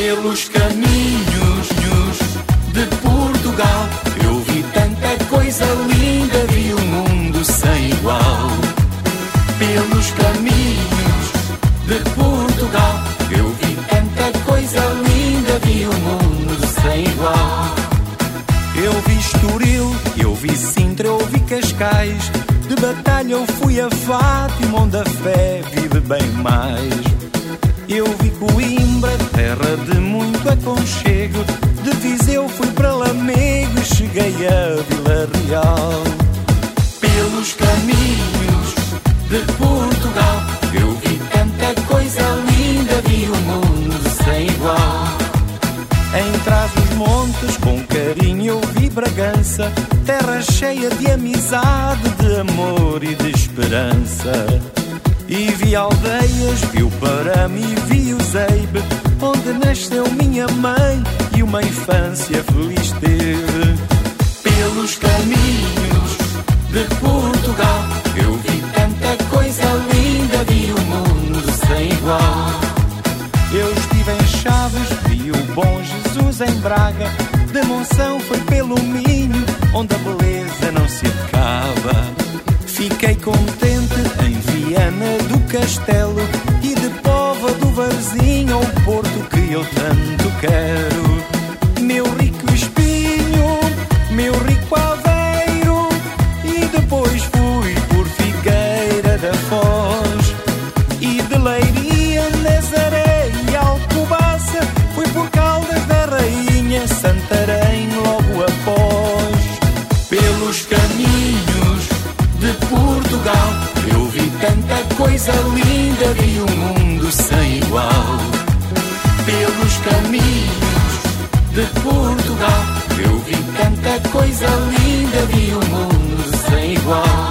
Pelos caminhos de Portugal eu vi tanta coisa linda, vi um mundo sem igual. Pelos caminhos de Portugal eu vi tanta coisa linda, vi um mundo sem igual. Eu vi Estoril, eu vi Sintra, eu vi Cascais, de Batalha eu fui a Fátima, onde a fé vive bem mais. Eu vi Coimbra, terra de muito aconchego, de Viseu fui para Lamego e cheguei a Vila Real. Pelos caminhos de Portugal eu vi tanta coisa linda, vi um mundo sem igual. Em Trás-os-Montes com carinho eu vi Bragança, terra cheia de amizade, de amor e de esperança. E vi aldeias, vi o Parame e vi o Zeibe, onde nasceu minha mãe e uma infância feliz teve. Pelos caminhos de Portugal eu vi tanta coisa linda, vi um mundo sem igual. Eu estive em Chaves, vi o Bom Jesus em Braga, de Monção foi pelo Minho, onde a beleza não se acaba. Fiquei contente em Viana do Castelo e de Póvoa do Varzim ao Porto que eu tanto quero. Meu rico Espinho, meu rico Aveiro, e depois fui por Figueira da Foz. E de Leiria, Nazaré e Alcobaça fui por Caldas da Rainha, Santarém logo após. Pelos caminhos de Portugal eu vi tanta coisa linda, vi um mundo sem igual. Pelos caminhos de Portugal eu vi tanta coisa linda, vi um mundo sem igual.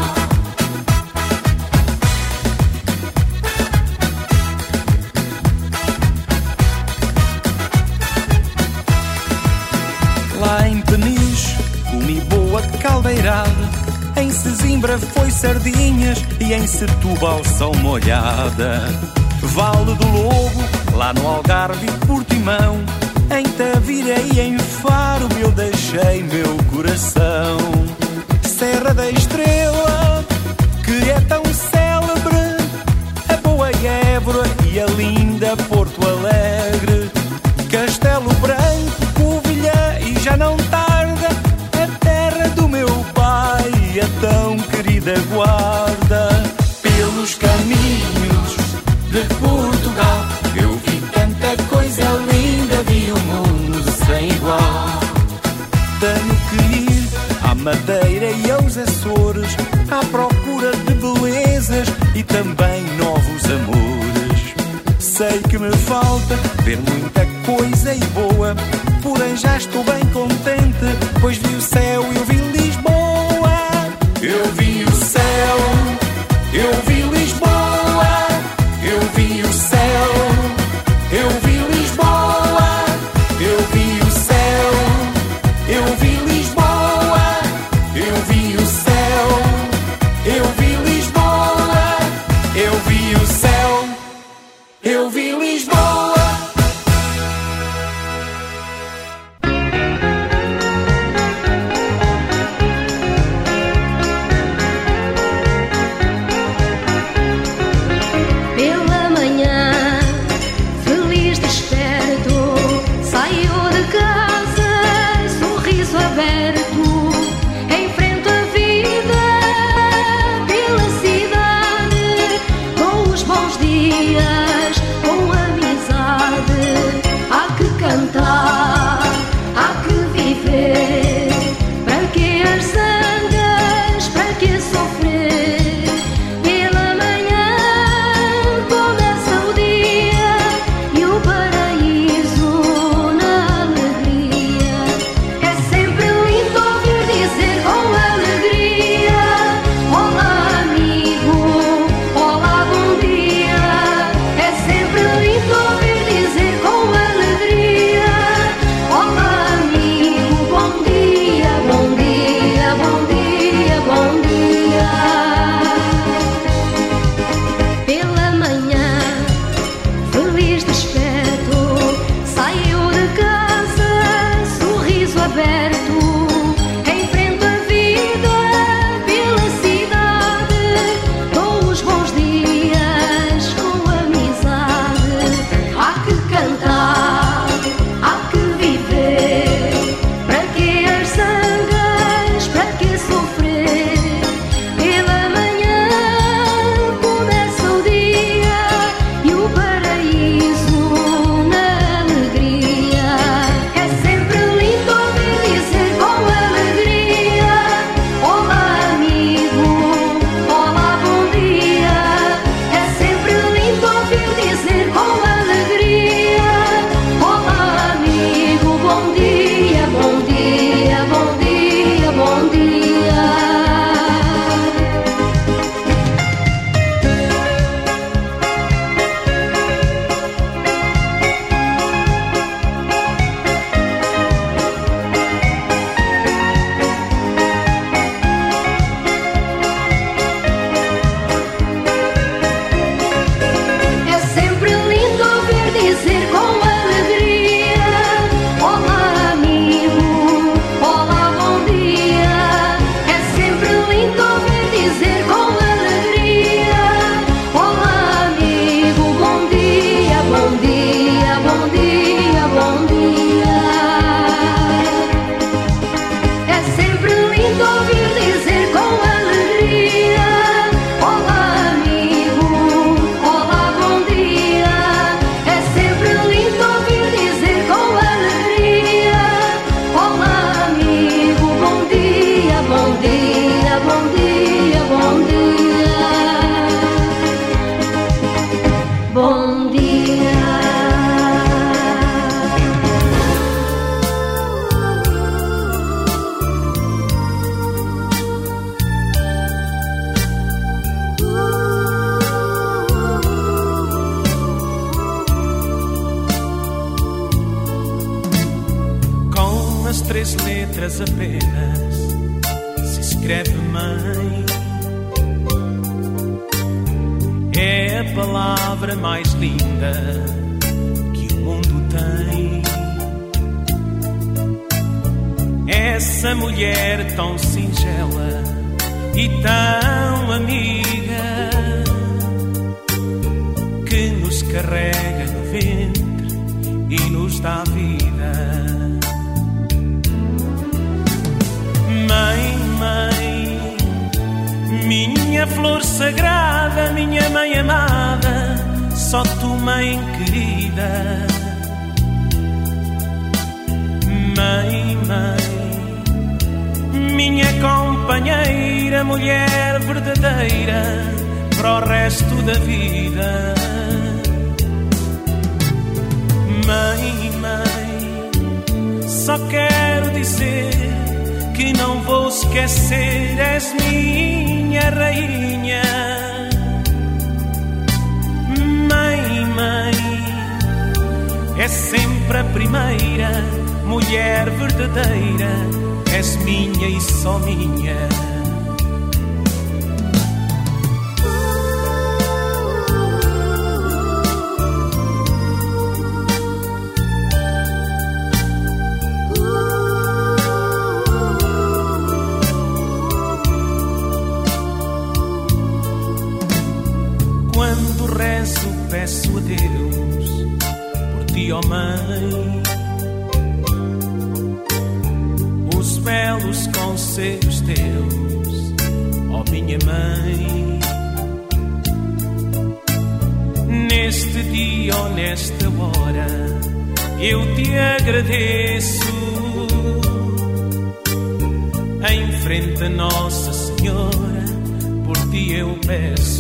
Lá em Peniche comi boa caldeirada, em Sesimbra foi sardinhas e em Setúbal são molhada. Vale do Lobo, lá no Algarve e Portimão, em Tavira e em Faro eu deixei meu coração. Serra da Estrela, que é tão célebre, a boa Évora e a linda Porto Alegre, Castelo Branco, Covilhã e já não tarda, a terra do meu pai, a tão querida Guarda. Pelos caminhos de Portugal eu vi tanta coisa linda, vi um mundo sem igual. Tenho que ir à Madeira e aos Açores à procura de belezas e também novos amores. Sei que me falta ver muita coisa e boa, porém já estou bem contente, pois vi o céu e eu vi Lisboa. Eu vi o céu, eu vi Lisboa, eu vi o céu, eu vi Lisboa, eu vi o céu, eu vi Lisboa, eu vi o céu, eu vi Lisboa, eu vi o céu, eu vi Lisboa. É 3 letras apenas se escreve mãe. É a palavra mais linda que o mundo tem. Essa mulher tão singela e tão amiga, que nos carrega no ventre e nos dá vida. Mãe, mãe, minha flor sagrada, minha mãe amada, só tu, mãe querida. Mãe, mãe, minha companheira, mulher verdadeira para o resto da vida. Mãe, mãe, só quero dizer que não vou esquecer, és minha rainha. Mãe, mãe, é sempre a primeira, mulher verdadeira, és minha e só minha. Quando rezo, peço a Deus por ti, ó mãe, os belos conselhos teus, ó minha mãe. Neste dia ou nesta hora eu te agradeço, em frente a Nossa Senhora por ti eu peço.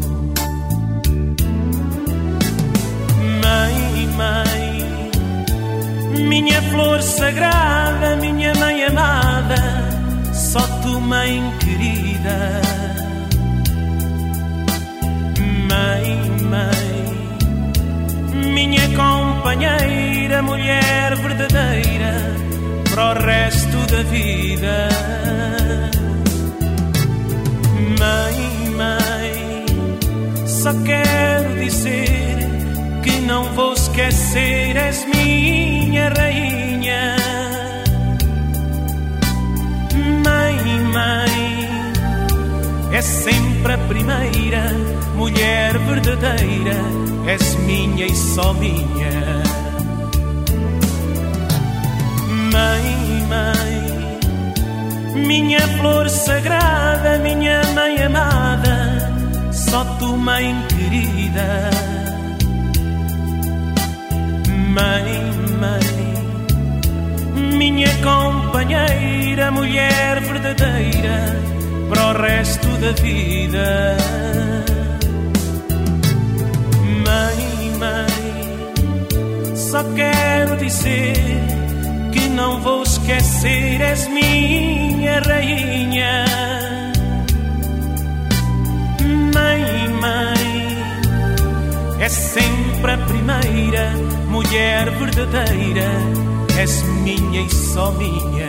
Mãe, mãe, minha flor sagrada, minha mãe amada, só tu, mãe querida. Mãe, mãe, minha companheira, mulher verdadeira para o resto da vida. Mãe, mãe, só quero dizer que não vou esquecer, és minha rainha. Mãe, mãe, é sempre a primeira, mulher verdadeira, és minha e só minha. Mãe, mãe, minha flor sagrada, minha mãe amada, só tu, mãe querida. Mãe, mãe, minha companheira, mulher verdadeira para o resto da vida. Mãe, mãe, só quero dizer que não vou esquecer, és minha rainha. Mãe, mãe, é sempre a primeira, mulher verdadeira, és minha e só minha.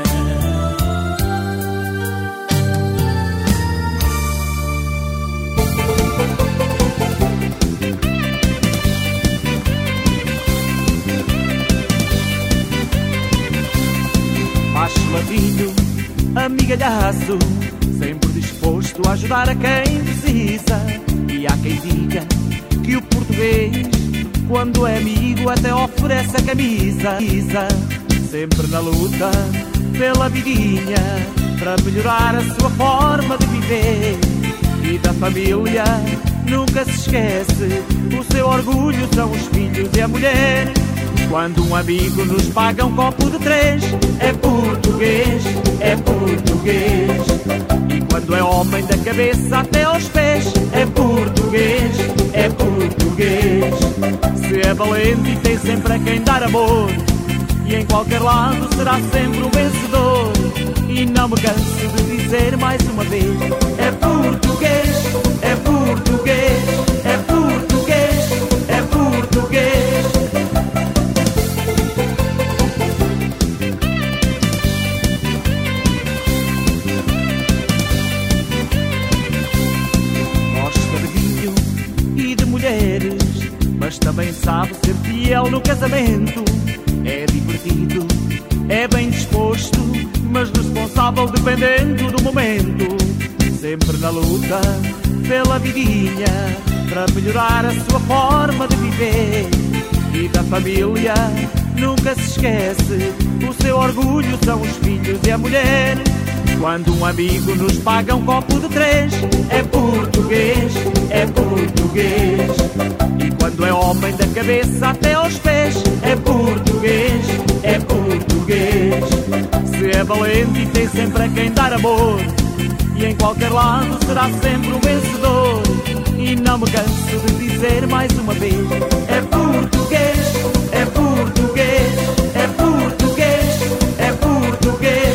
Macho ladinho, amigalhaço, sempre disposto a ajudar a quem precisa. E há quem diga que o português, quando é amigo, até oferece a camisa. Sempre na luta pela vidinha, para melhorar a sua forma de viver. E da família nunca se esquece, o seu orgulho são os filhos e a mulher. Quando um amigo nos paga um copo de 3, é português, é português. E quando é homem da cabeça até aos pés, é português, é português. Se é valente e tem sempre a quem dar amor, e em qualquer lado será sempre o vencedor. E não me canso de dizer mais uma vez, é português, é português, é português, é português. mas também sabe ser fiel no casamento. É divertido, é bem disposto, mas responsável dependendo do momento. Sempre na luta pela vidinha, para melhorar a sua forma de viver. E da família nunca se esquece, o seu orgulho são os filhos e a mulher. Quando um amigo nos paga um copo de 3, é português, é português. E quando é homem da cabeça até aos pés, é português, é português. Se é valente e tem sempre a quem dar amor, e em qualquer lado será sempre um vencedor. E não me canso de dizer mais uma vez, é português, é português, é português, é português.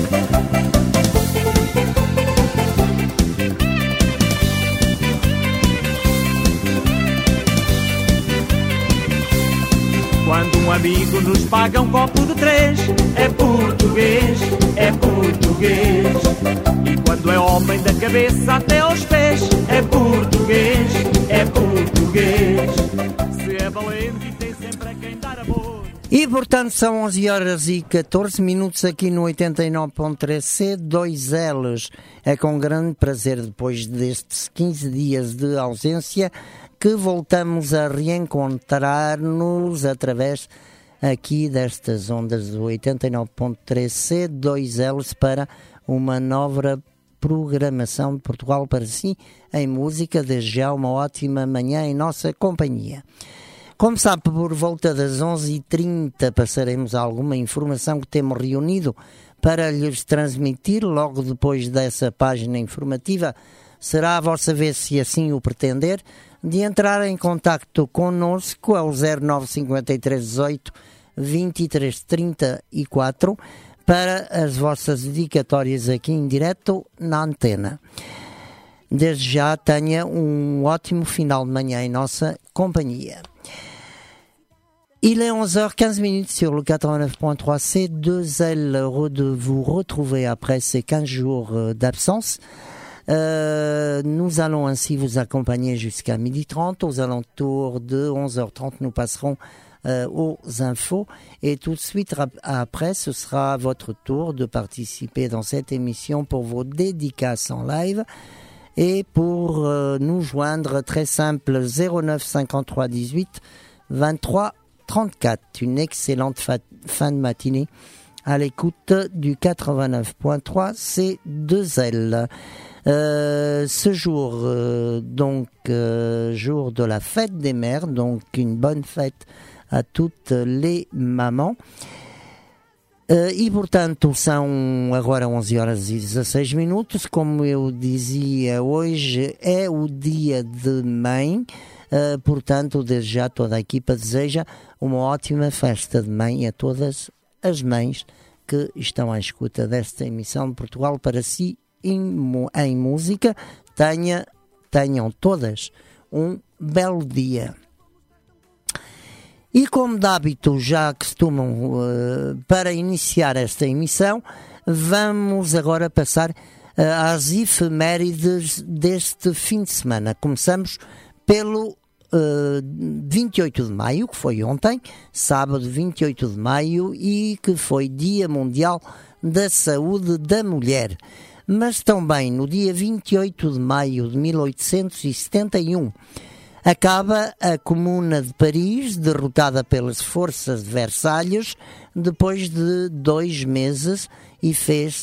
Quando um amigo nos paga um copo de 3, é português, é português. E quando é homem da cabeça até aos pés, é português, é português. Se é valente e tem sempre a quem dar amor. E portanto são 11h14 aqui no 89.3 C2Ls. É com grande prazer, depois destes 15 dias de ausência, que voltamos a reencontrar-nos através aqui destas ondas do 89.3 C2Ls para uma nova programação de Portugal para si em música. Desde já uma ótima manhã em nossa companhia. Como sabe, por volta das 11h30 passaremos alguma informação que temos reunido para lhes transmitir logo depois dessa página informativa. Será a vossa vez, se assim o pretender, de entrar em contacto connosco ao 0953 18 23 34 para as vossas dedicatórias aqui em direto na antena. Desde já tenha um ótimo final de manhã em nossa companhia. Il est 11h15 sur le 89.3 C2L, heureux de vous retrouver après ces 15 jours d'absence. Nous allons ainsi vous accompagner jusqu'à 12h30. Aux alentours de 11h30, nous passerons aux infos. Et tout de suite après, ce sera votre tour de participer dans cette émission pour vos dédicaces en live. Et pour nous joindre, très simple, 09 53 18 23 34. Une excellente fin de matinée à l'écoute du 89.3 C2L. Ce jour, jour de la fête des mères, donc une bonne fête a toutes les mamãs. E, portanto, são agora 11h16. Como eu dizia, hoje é o dia de mãe. Portanto, desde já toda a equipa deseja uma ótima festa de mãe a todas as mães que estão à escuta desta emissão de Portugal para si em música. Tenham todas um belo dia. E como de hábito já costumam, para iniciar esta emissão, vamos agora passar às efemérides deste fim de semana. Começamos pelo 28 de maio, que foi ontem, sábado 28 de maio, e que foi Dia Mundial da Saúde da Mulher. Mas também no dia 28 de maio de 1871, acaba a Comuna de Paris, derrotada pelas forças de Versalhes, depois de 2 meses e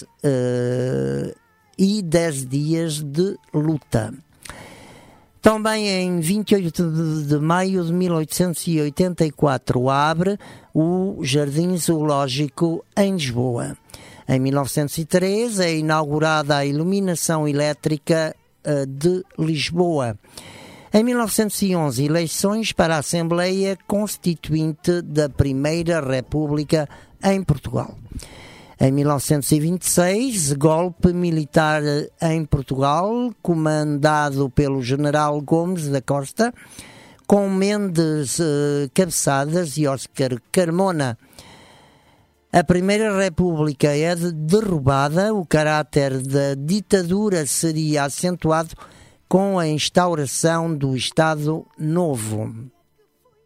10 dias de luta. Também em 28 de maio de 1884 abre o Jardim Zoológico em Lisboa. Em 1903 é inaugurada a iluminação elétrica de Lisboa. Em 1911, eleições para a Assembleia Constituinte da Primeira República em Portugal. Em 1926, golpe militar em Portugal, comandado pelo general Gomes da Costa, com Mendes Cabeçadas e Óscar Carmona. A Primeira República é derrubada, o caráter da ditadura seria acentuado com a instauração do Estado Novo.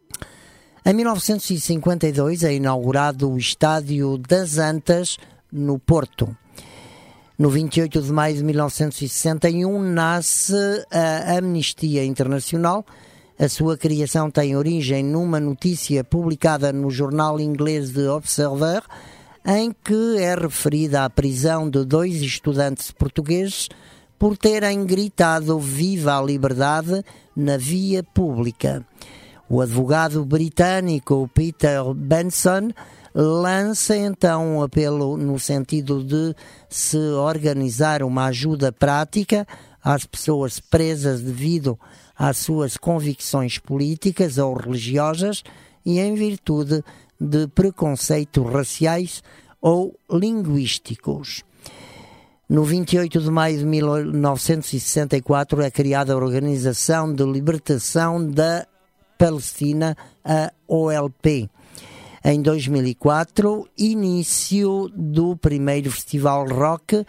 Em 1952 é inaugurado o Estádio das Antas, no Porto. No 28 de maio de 1961 nasce a Amnistia Internacional. A sua criação tem origem numa notícia publicada no jornal inglês The Observer, em que é referida à prisão de 2 estudantes portugueses por terem gritado "Viva a liberdade" na via pública. O advogado britânico Peter Benson lança então um apelo no sentido de se organizar uma ajuda prática às pessoas presas devido às suas convicções políticas ou religiosas e em virtude de preconceitos raciais ou linguísticos. No 28 de maio de 1964 é criada a Organização de Libertação da Palestina, a OLP. Em 2004, início do primeiro Festival Rock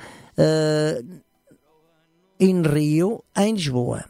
em Rio, em Lisboa.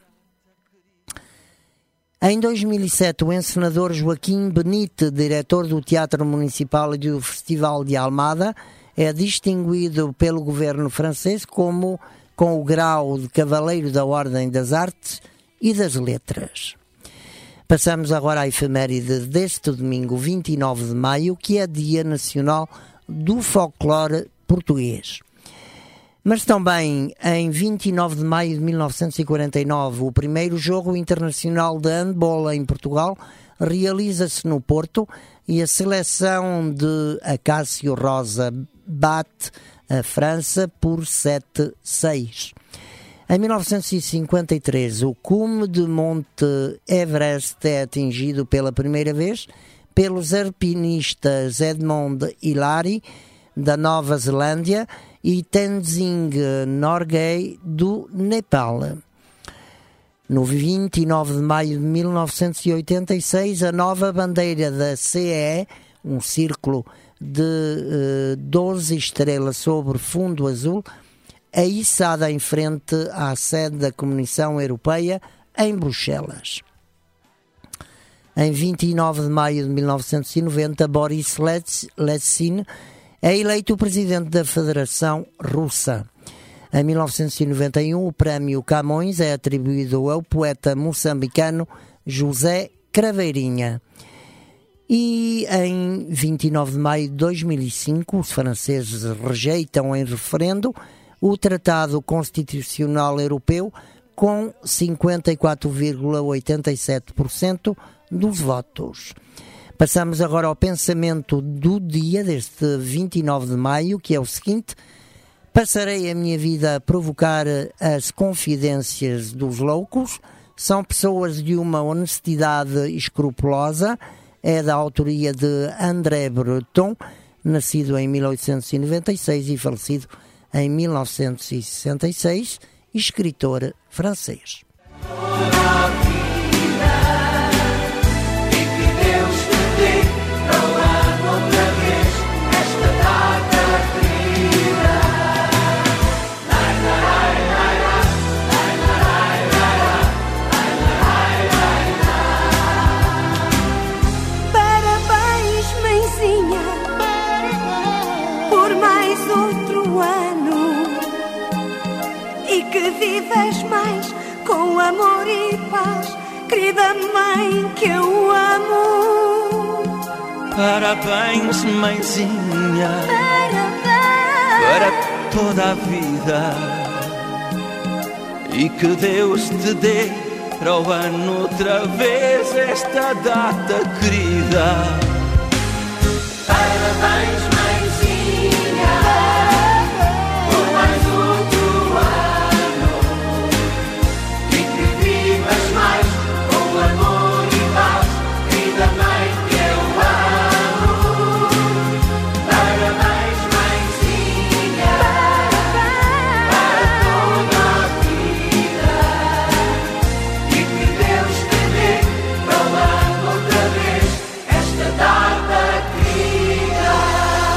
Em 2007, o encenador Joaquim Benite, diretor do Teatro Municipal e do Festival de Almada, é distinguido pelo governo francês com o grau de Cavaleiro da Ordem das Artes e das Letras. Passamos agora à efeméride deste domingo, 29 de maio, que é Dia Nacional do Folclore Português. Mas também, em 29 de maio de 1949, o primeiro jogo internacional de handball em Portugal realiza-se no Porto e a seleção de Acácio Rosa bate a França por 7-6. Em 1953, o cume de Monte Everest é atingido pela primeira vez pelos alpinistas Edmond Hillary, da Nova Zelândia, e Tenzing Norgay, do Nepal. No 29 de maio de 1986, a nova bandeira da CE, um círculo de 12 estrelas sobre fundo azul, é içada em frente à sede da Comissão Europeia, em Bruxelas. Em 29 de maio de 1990, Boris Yeltsin é eleito presidente da Federação Russa. Em 1991, o prémio Camões é atribuído ao poeta moçambicano José Craveirinha. E em 29 de maio de 2005, os franceses rejeitam em referendo o Tratado Constitucional Europeu com 54,87% dos votos. Passamos agora ao pensamento do dia deste 29 de maio, que é o seguinte: passarei a minha vida a provocar as confidências dos loucos. São pessoas de uma honestidade escrupulosa. É da autoria de André Breton, nascido em 1896 e falecido em 1966, escritor francês. Que vivas mais com amor e paz, querida mãe que eu amo. Parabéns, mãezinha, para toda a vida, e que Deus te dê para o ano outra vez esta data querida. Parabéns, mãezinha, por mais outro ano, e que vivas mais com amor e paz, querida mãe que eu amo. Parabéns, mãezinha, para toda a vida, e que Deus te dê para o ano outra vez esta data querida.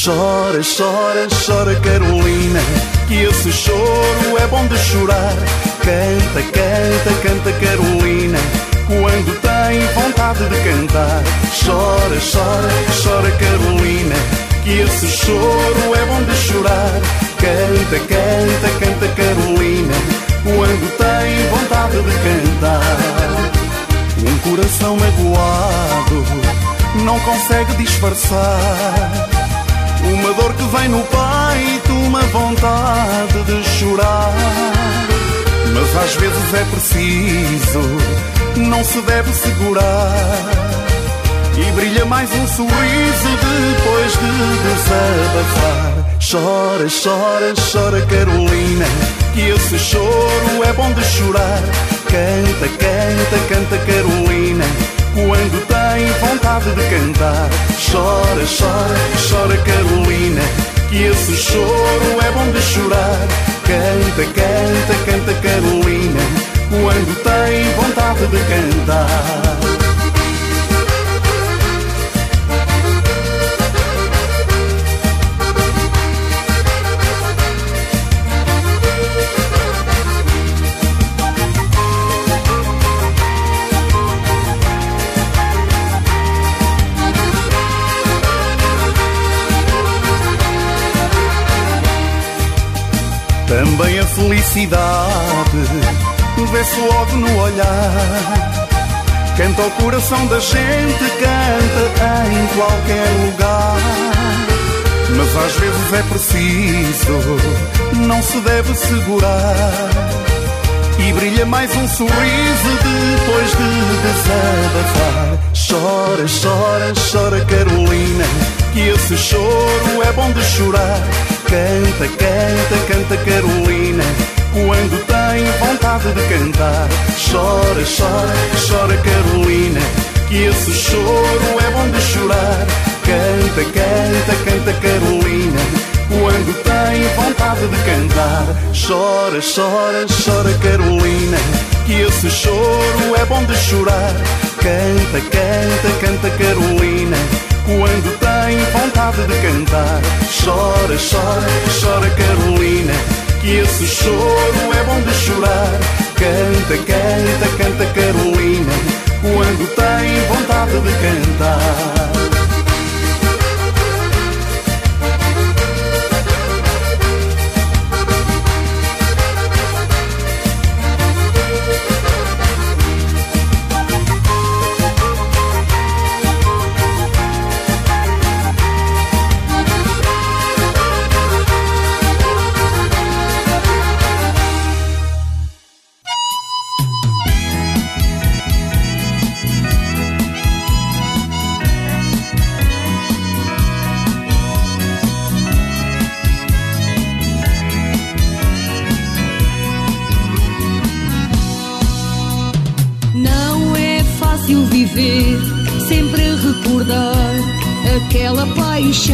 Chora, chora, chora Carolina, que esse choro é bom de chorar. Canta, canta, canta Carolina, quando tem vontade de cantar. Chora, chora, chora Carolina, que esse choro é bom de chorar. Canta, canta, canta Carolina, quando tem vontade de cantar. Um coração magoado não consegue disfarçar uma dor que vem no peito, uma vontade de chorar. Mas às vezes é preciso, não se deve segurar, e brilha mais um sorriso depois de desabafar. Chora, chora, chora Carolina, que esse choro é bom de chorar. Canta, canta, canta Carolina, quando tem vontade de cantar. Chora, chora, chora Carolina, que esse choro é bom de chorar. Canta, canta, canta Carolina, quando tem vontade de cantar. Também a felicidade vê-se logo no olhar. Canta o coração da gente, canta em qualquer lugar. Mas às vezes é preciso, não se deve segurar, e brilha mais um sorriso depois de desabafar. Chora, chora, chora Carolina, que esse choro é bom de chorar. Canta, canta, canta Carolina, quando tem vontade de cantar. Chora, chora, chora Carolina, que esse choro é bom de chorar. Canta, canta, canta Carolina, quando tem vontade de cantar. Chora, chora, chora Carolina, que esse choro é bom de chorar. Canta, canta, canta Carolina, quando tem vontade de cantar. Chora, chora, chora Carolina, que esse choro é bom de chorar. Canta, canta, canta Carolina, quando tem vontade de cantar. Viver, sempre a recordar aquela paixão,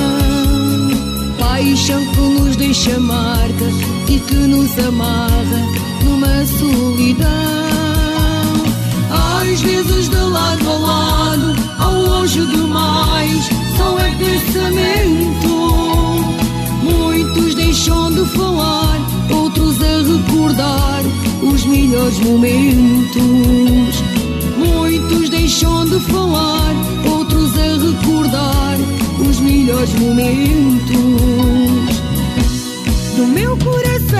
paixão que nos deixa marca e que nos amarra numa solidão. Às vezes de lado a lado, ao longe demais, só é pensamento. Muitos deixam de falar, outros a recordar os melhores momentos. Muitos deixam de falar, outros a recordar os melhores momentos do meu coração.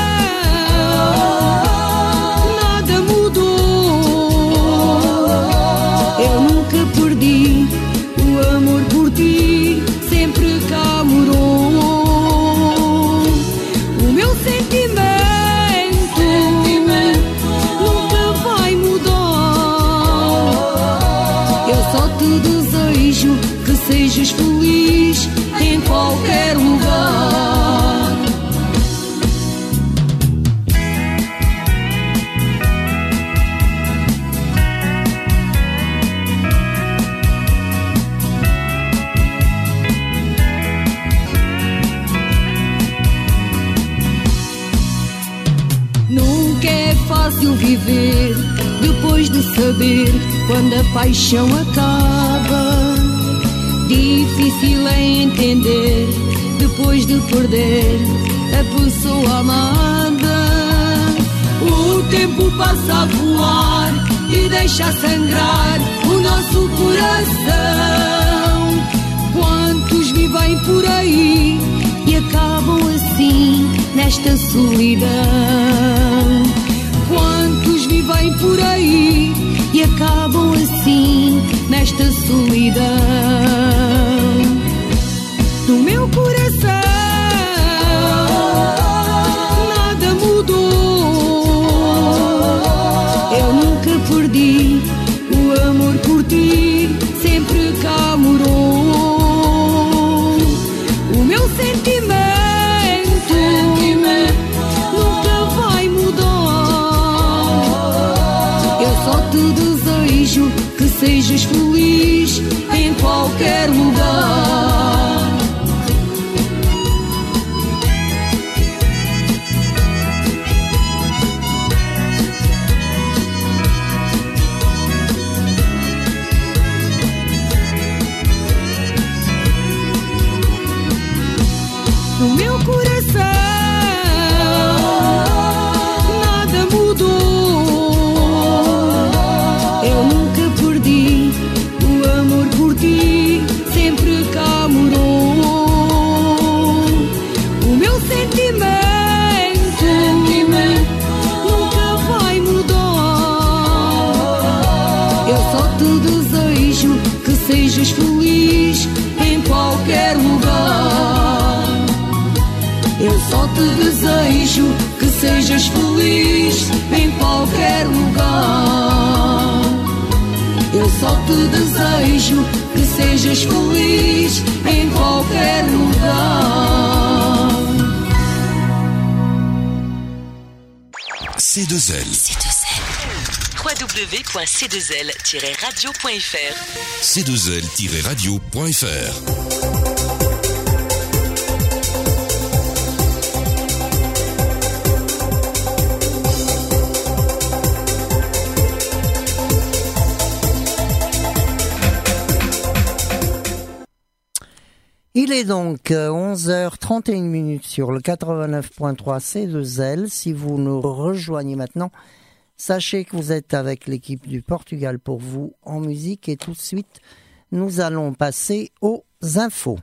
Nada mudou, eu nunca perdi o amor por ti, sempre cá morou. O meu sentimento que sejas feliz em qualquer lugar. Nunca é fácil viver depois de saber quando a paixão acaba. difícil é entender depois de perder a pessoa amada. O tempo passa a voar e deixa sangrar o nosso coração. Quantos vivem por aí e acabam assim nesta solidão? Quantos vivem por aí e acabam assim nesta solidão? No meu coração nada mudou. Eu nunca perdi o amor por ti, sempre cá morou. O meu sentimento nunca vai mudar. Eu só te desejo que sejas feliz em qualquer lugar. No meu coração nada mudou. Eu nunca perdi o amor por ti, sempre cá morou. O meu sentimento nunca vai mudar. Eu só te desejo que sejas feliz em qualquer lugar. Eu só te desejo que sejas feliz em qualquer lugar. Eu só te desejo que sejas feliz em qualquer lugar. C2L. www.c2l-radio.fr C2L-radio.fr. Il est donc 11h31 sur le 89.3 C2L. Si vous nous rejoignez maintenant, sachez que vous êtes avec l'équipe du Portugal pour vous en musique. Et tout de suite, nous allons passer aux infos.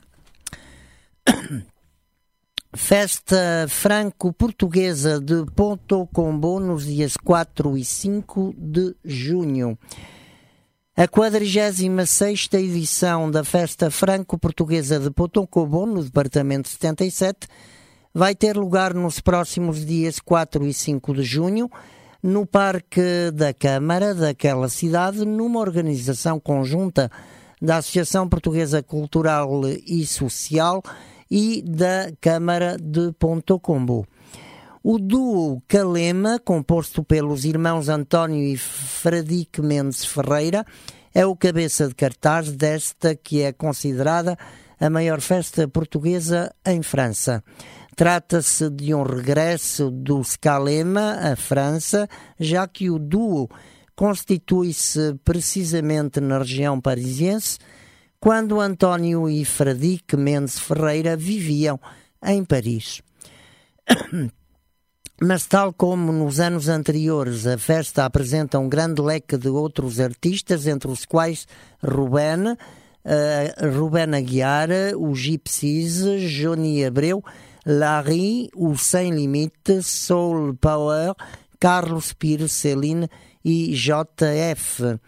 Festa franco-portuguesa de Ponto Combo nos dias 4 e 5 de junho. A 46ª edição da Festa Franco-Portuguesa de Ponto Combo, no Departamento 77, vai ter lugar nos próximos dias 4 e 5 de junho, no Parque da Câmara daquela cidade, numa organização conjunta da Associação Portuguesa Cultural e Social e da Câmara de Ponto Combo. O duo Calema, composto pelos irmãos António e Fradique Mendes Ferreira, é o cabeça de cartaz desta que é considerada a maior festa portuguesa em França. Trata-se de um regresso dos Calema à França, já que o duo constitui-se precisamente na região parisiense, quando António e Fradique Mendes Ferreira viviam em Paris. Mas, tal como nos anos anteriores, a festa apresenta um grande leque de outros artistas, entre os quais Ruben Aguiar, os Gypsies, Johnny Abreu, Larry, o Sem Limite, Soul Power, Carlos Pires, Celine e JF.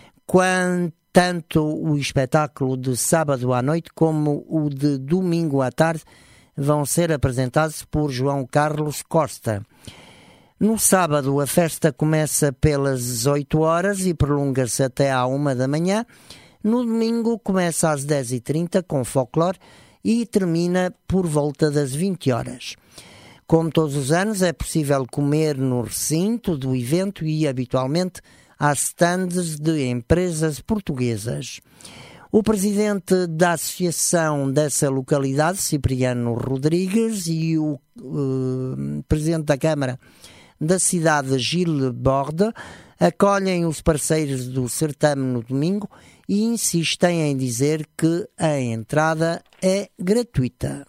Tanto o espetáculo de sábado à noite como o de domingo à tarde vão ser apresentados por João Carlos Costa. No sábado, a festa começa pelas 8 horas e prolonga-se até à 1 da manhã. No domingo, começa às 10h30 com folclore e termina por volta das 20 horas. Como todos os anos, é possível comer no recinto do evento e, habitualmente, há stands de empresas portuguesas. O presidente da associação dessa localidade, Cipriano Rodrigues, e o presidente da Câmara da cidade, Gilles Borde, acolhem os parceiros do certame no domingo e insistem em dizer que a entrada é gratuita.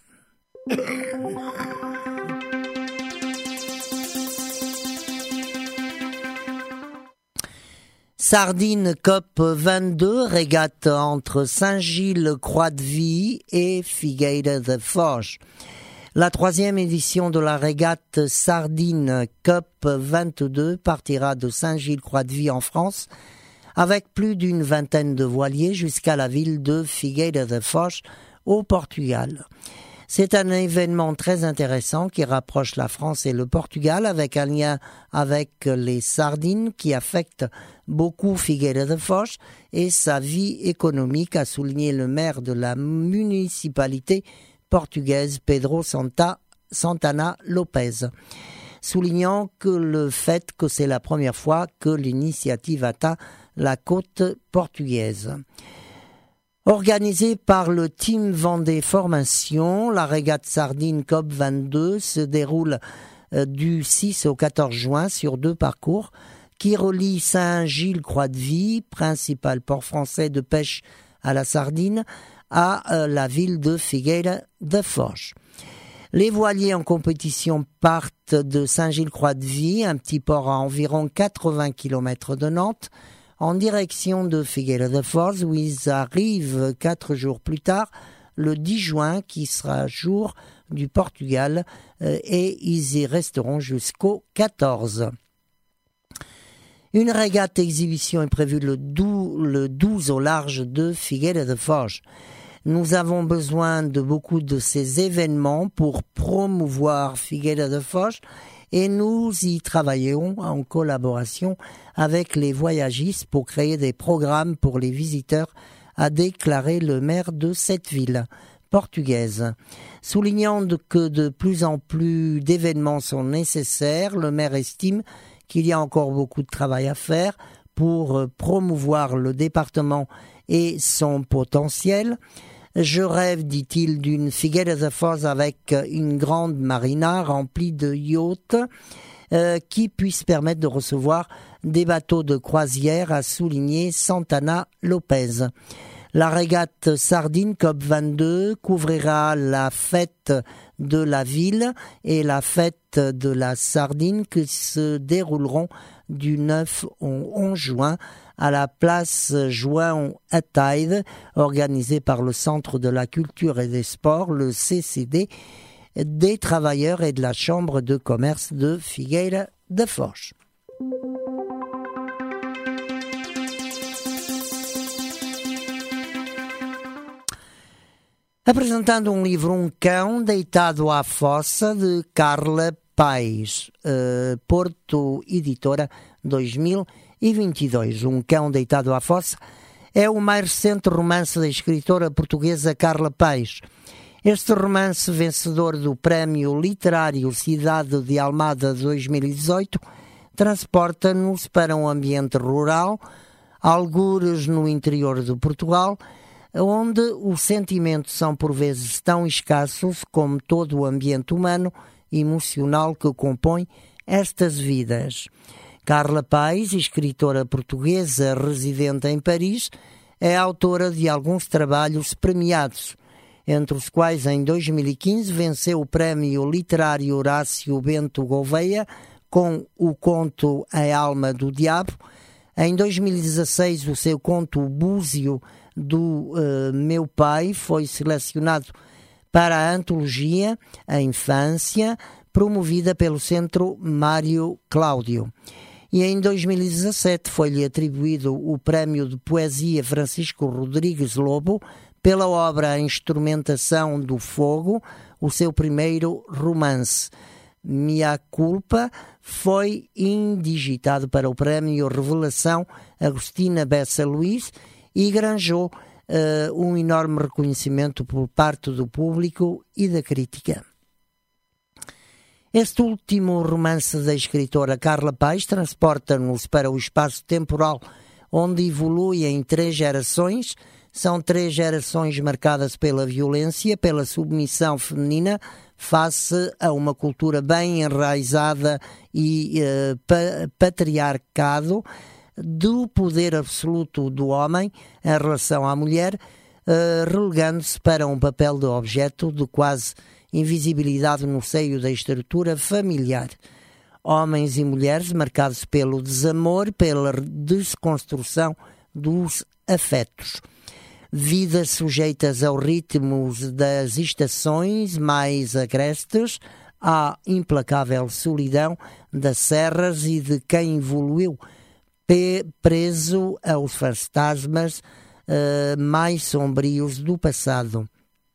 Sardine Cup 22, régate entre Saint-Gilles, Croix-de-Vie et Figueira da Foz. La 3e édition de la régate Sardine Cup 22 partira de Saint-Gilles, Croix-de-Vie en France avec plus d'une vingtaine de voiliers jusqu'à la ville de Figueira da Foz au Portugal. C'est un événement très intéressant qui rapproche la France et le Portugal avec un lien avec les sardines qui affectent beaucoup Figueira da Foz et sa vie économique, a souligné le maire de la municipalité portugaise Pedro Santana Lopes, soulignant que le fait que c'est la première fois que l'initiative atteint la côte portugaise. Organisée par le Team Vendée Formation, la régate Sardine Cup 22 se déroule du 6 au 14 juin sur 2 parcours qui relient Saint-Gilles-Croix-de-Vie, principal port français de pêche à la sardine, à la ville de Figueira da Foz. Les voiliers en compétition partent de Saint-Gilles-Croix-de-Vie, un petit port à environ 80 km de Nantes, en direction de Figueira da Foz, où ils arrivent 4 jours plus tard, le 10 juin, qui sera jour du Portugal, et ils y resteront jusqu'au 14. Une régate exhibition est prévue le 12 au large de Figueira da Foz. Nous avons besoin de beaucoup de ces événements pour promouvoir Figueira da Foz et nous y travaillons en collaboration avec les voyagistes pour créer des programmes pour les visiteurs, a déclaré le maire de cette ville portugaise. Soulignant que de plus en plus d'événements sont nécessaires, le maire estime qu'il y a encore beaucoup de travail à faire pour promouvoir le département et son potentiel. Je rêve, dit-il, d'une Figueira da Foz avec une grande marina remplie de yachts qui puisse permettre de recevoir des bateaux de croisière, a souligné Santana Lopes. La régate Sardine Cup 22 couvrira la fête de la ville et la fête de la sardine qui se dérouleront du 9 au 11 juin à la place João Ataide, organisée par le Centre de la Culture et des Sports, le CCD, des travailleurs et de la Chambre de commerce de Figueira da Foz. Apresentando livro Cão deitado à fossa, de Carla Paes, Porto Editora 2022. Cão deitado à fossa é o mais recente romance da escritora portuguesa Carla Paes. Este romance, vencedor do Prémio Literário Cidade de Almada 2018, transporta-nos para um ambiente rural, algures no interior de Portugal, onde os sentimentos são por vezes tão escassos como todo o ambiente humano e emocional que compõe estas vidas. Carla Paes, escritora portuguesa residente em Paris, é autora de alguns trabalhos premiados, entre os quais em 2015 venceu o Prémio Literário Horácio Bento Gouveia com o conto A Alma do Diabo. Em 2016 o seu conto O Búzio do Meu Pai foi selecionado para a antologia A Infância, promovida pelo Centro Mário Cláudio. E em 2017 foi-lhe atribuído o Prémio de Poesia Francisco Rodrigues Lobo pela obra A Instrumentação do Fogo, o seu primeiro romance. Minha Culpa foi indigitado para o Prémio Revelação Agostina Bessa Luís e granjou um enorme reconhecimento por parte do público e da crítica. Este último romance da escritora Carla Paes transporta-nos para o espaço temporal onde evoluem 3 gerações. São 3 gerações marcadas pela violência, pela submissão feminina face a uma cultura bem enraizada e patriarcado, do poder absoluto do homem em relação à mulher, relegando-se para um papel de objeto de quase invisibilidade no seio da estrutura familiar. Homens e mulheres marcados pelo desamor, pela desconstrução dos afetos. Vidas sujeitas aos ritmos das estações mais agrestes, à implacável solidão das serras e de quem evoluiu preso aos fantasmas mais sombrios do passado.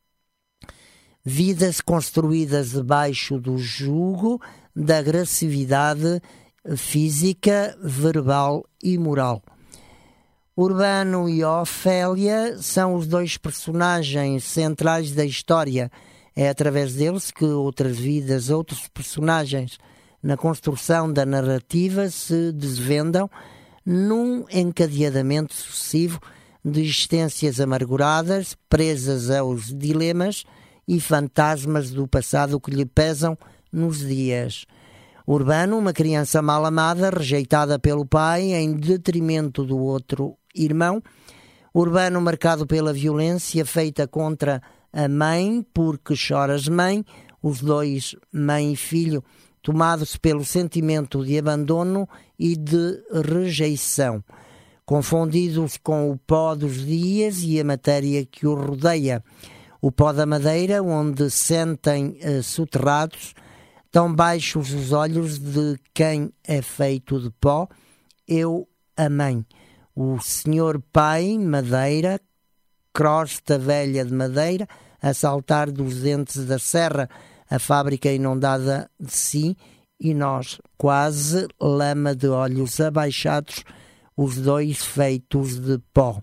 Vidas construídas debaixo do jugo da agressividade física, verbal e moral. Urbano e Ofélia são os dois personagens centrais da história. É através deles que outras vidas, outros personagens na construção da narrativa se desvendam num encadeamento sucessivo de existências amarguradas, presas aos dilemas e fantasmas do passado que lhe pesam nos dias. Urbano, uma criança mal amada, rejeitada pelo pai em detrimento do outro irmão. Urbano marcado pela violência feita contra a mãe, porque choras mãe, os dois, mãe e filho, tomados pelo sentimento de abandono e de rejeição, confundidos com o pó dos dias e a matéria que o rodeia. O pó da madeira, onde sentem soterrados, tão baixos os olhos de quem é feito de pó, eu, a mãe. O senhor pai, madeira, crosta velha de madeira, a saltar dos dentes da serra, a fábrica inundada de si, e nós, quase lama de olhos abaixados, os dois feitos de pó.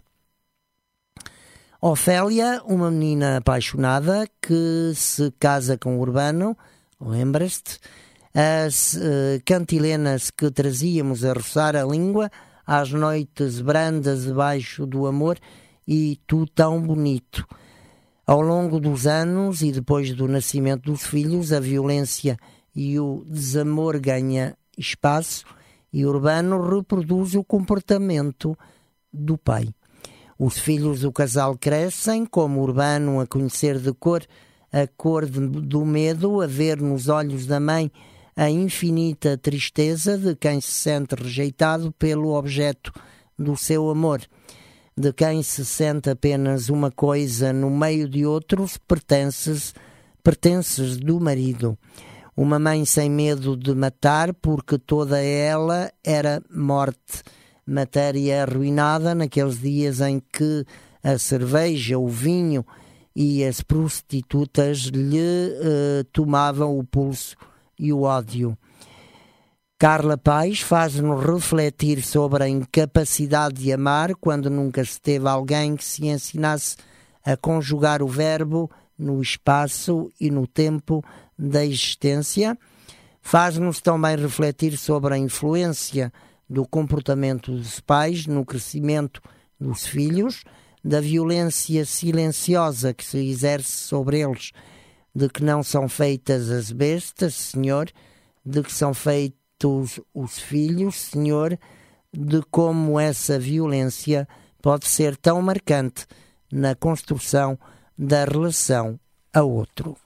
Ofélia, uma menina apaixonada que se casa com Urbano, lembras-te? As cantilenas que trazíamos a roçar a língua às noites brandas debaixo do amor e tu tão bonito. Ao longo dos anos e depois do nascimento dos filhos, a violência e o desamor ganha espaço e Urbano reproduz o comportamento do pai. Os filhos do casal crescem, como Urbano a conhecer de cor a cor do medo, a ver nos olhos da mãe a infinita tristeza de quem se sente rejeitado pelo objeto do seu amor, de quem se sente apenas uma coisa no meio de outros pertences do marido. Uma mãe sem medo de matar, porque toda ela era morte, matéria arruinada naqueles dias em que a cerveja, o vinho e as prostitutas lhe tomavam o pulso e o ódio. Carla Paes faz-nos refletir sobre a incapacidade de amar quando nunca se teve alguém que se ensinasse a conjugar o verbo no espaço e no tempo da existência. Faz-nos também refletir sobre a influência do comportamento dos pais no crescimento dos filhos, da violência silenciosa que se exerce sobre eles, de que não são feitas as bestas, Senhor, de que são feitos os filhos, Senhor, de como essa violência pode ser tão marcante na construção da relação a outro.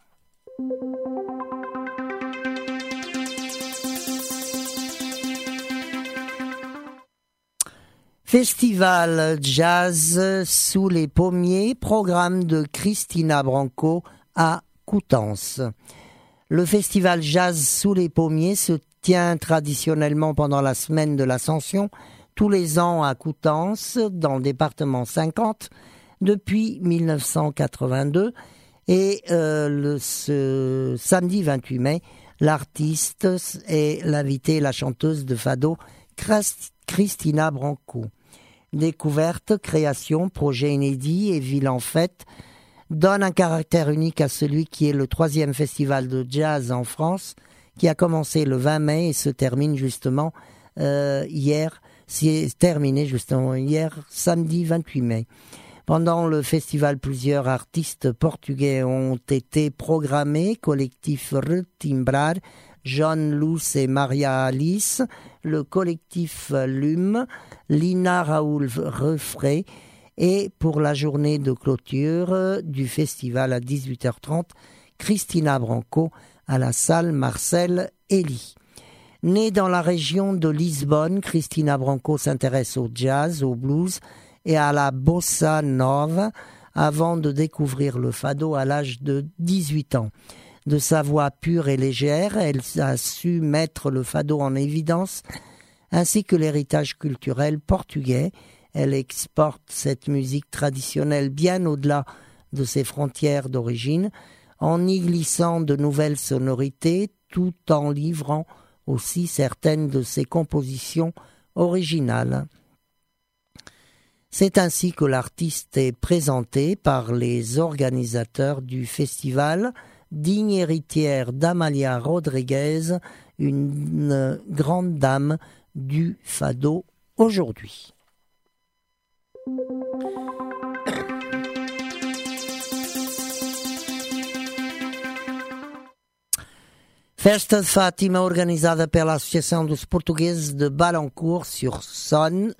Festival Jazz sous les pommiers, programme de Christina Branco à Coutances. Le festival Jazz sous les pommiers se tient traditionnellement pendant la semaine de l'Ascension, tous les ans à Coutances, dans le département 50, depuis 1982. Et ce samedi 28 mai, l'artiste est l'invitée, la chanteuse de fado, Christina Branco. Découverte, création, projet inédit et ville en fête donne un caractère unique à celui qui est le 3e festival de jazz en France, qui a commencé le 20 mai et se termine justement hier, samedi 28 mai. Pendant le festival, plusieurs artistes portugais ont été programmés, collectif Retimbrar, John Luce et Maria Alice, le collectif Lume, Lina Raoul Refray, et pour la journée de clôture du festival à 18h30, Cristina Branco à la salle Marcel Elie. Née dans la région de Lisbonne, Cristina Branco s'intéresse au jazz, au blues et à la bossa nova avant de découvrir le fado à l'âge de 18 ans. De sa voix pure et légère, elle a su mettre le fado en évidence, ainsi que l'héritage culturel portugais. Elle exporte cette musique traditionnelle bien au-delà de ses frontières d'origine, en y glissant de nouvelles sonorités, tout en livrant aussi certaines de ses compositions originales. C'est ainsi que l'artiste est présenté par les organisateurs du festival, digne héritière d'Amalia Rodriguez, une grande dame du fado aujourd'hui. Festa de Fátima organizada pela Associação dos Portugueses de Balancourt-sur-Essonne,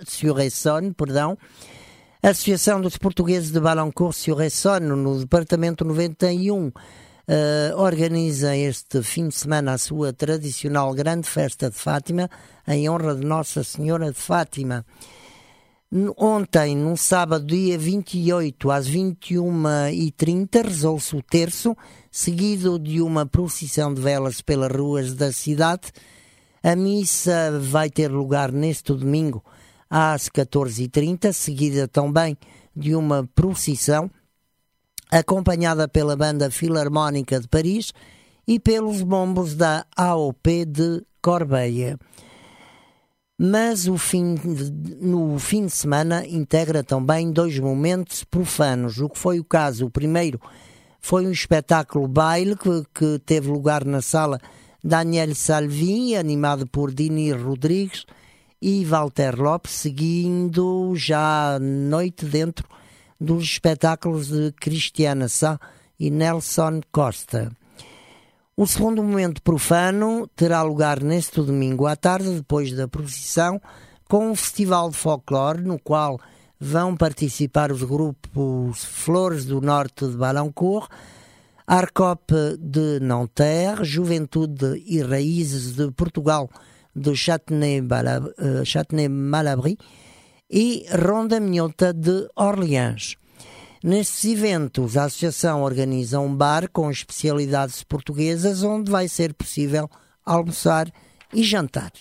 A Associação dos Portugueses de Balancourt-sur-Essonne, no Departamento 91, organiza este fim de semana a sua tradicional grande festa de Fátima, em honra de Nossa Senhora de Fátima. Ontem, no sábado, dia 28, às 21h30, rezou-se o terço, seguido de uma procissão de velas pelas ruas da cidade. A missa vai ter lugar neste domingo, às 14h30, seguida também de uma procissão, acompanhada pela Banda Filarmónica de Paris e pelos bombos da AOP de Corbeia. Mas no fim de semana integra também dois momentos profanos, o que foi o caso. O primeiro foi um espetáculo baile que teve lugar na sala Daniel Salvin, animado por Dini Rodrigues e Walter Lopes, seguindo já a noite dentro dos espetáculos de Cristiana Sá e Nelson Costa. O segundo momento profano terá lugar neste domingo à tarde, depois da procissão, com um festival de folclore no qual vão participar os grupos Flores do Norte de Balancourt, Arcop de Nanterre, Juventude e Raízes de Portugal de Châtenay-Malabry e Ronda Minhota de Orleans. Nestes eventos, a Associação organiza um bar com especialidades portuguesas onde vai ser possível almoçar e jantar.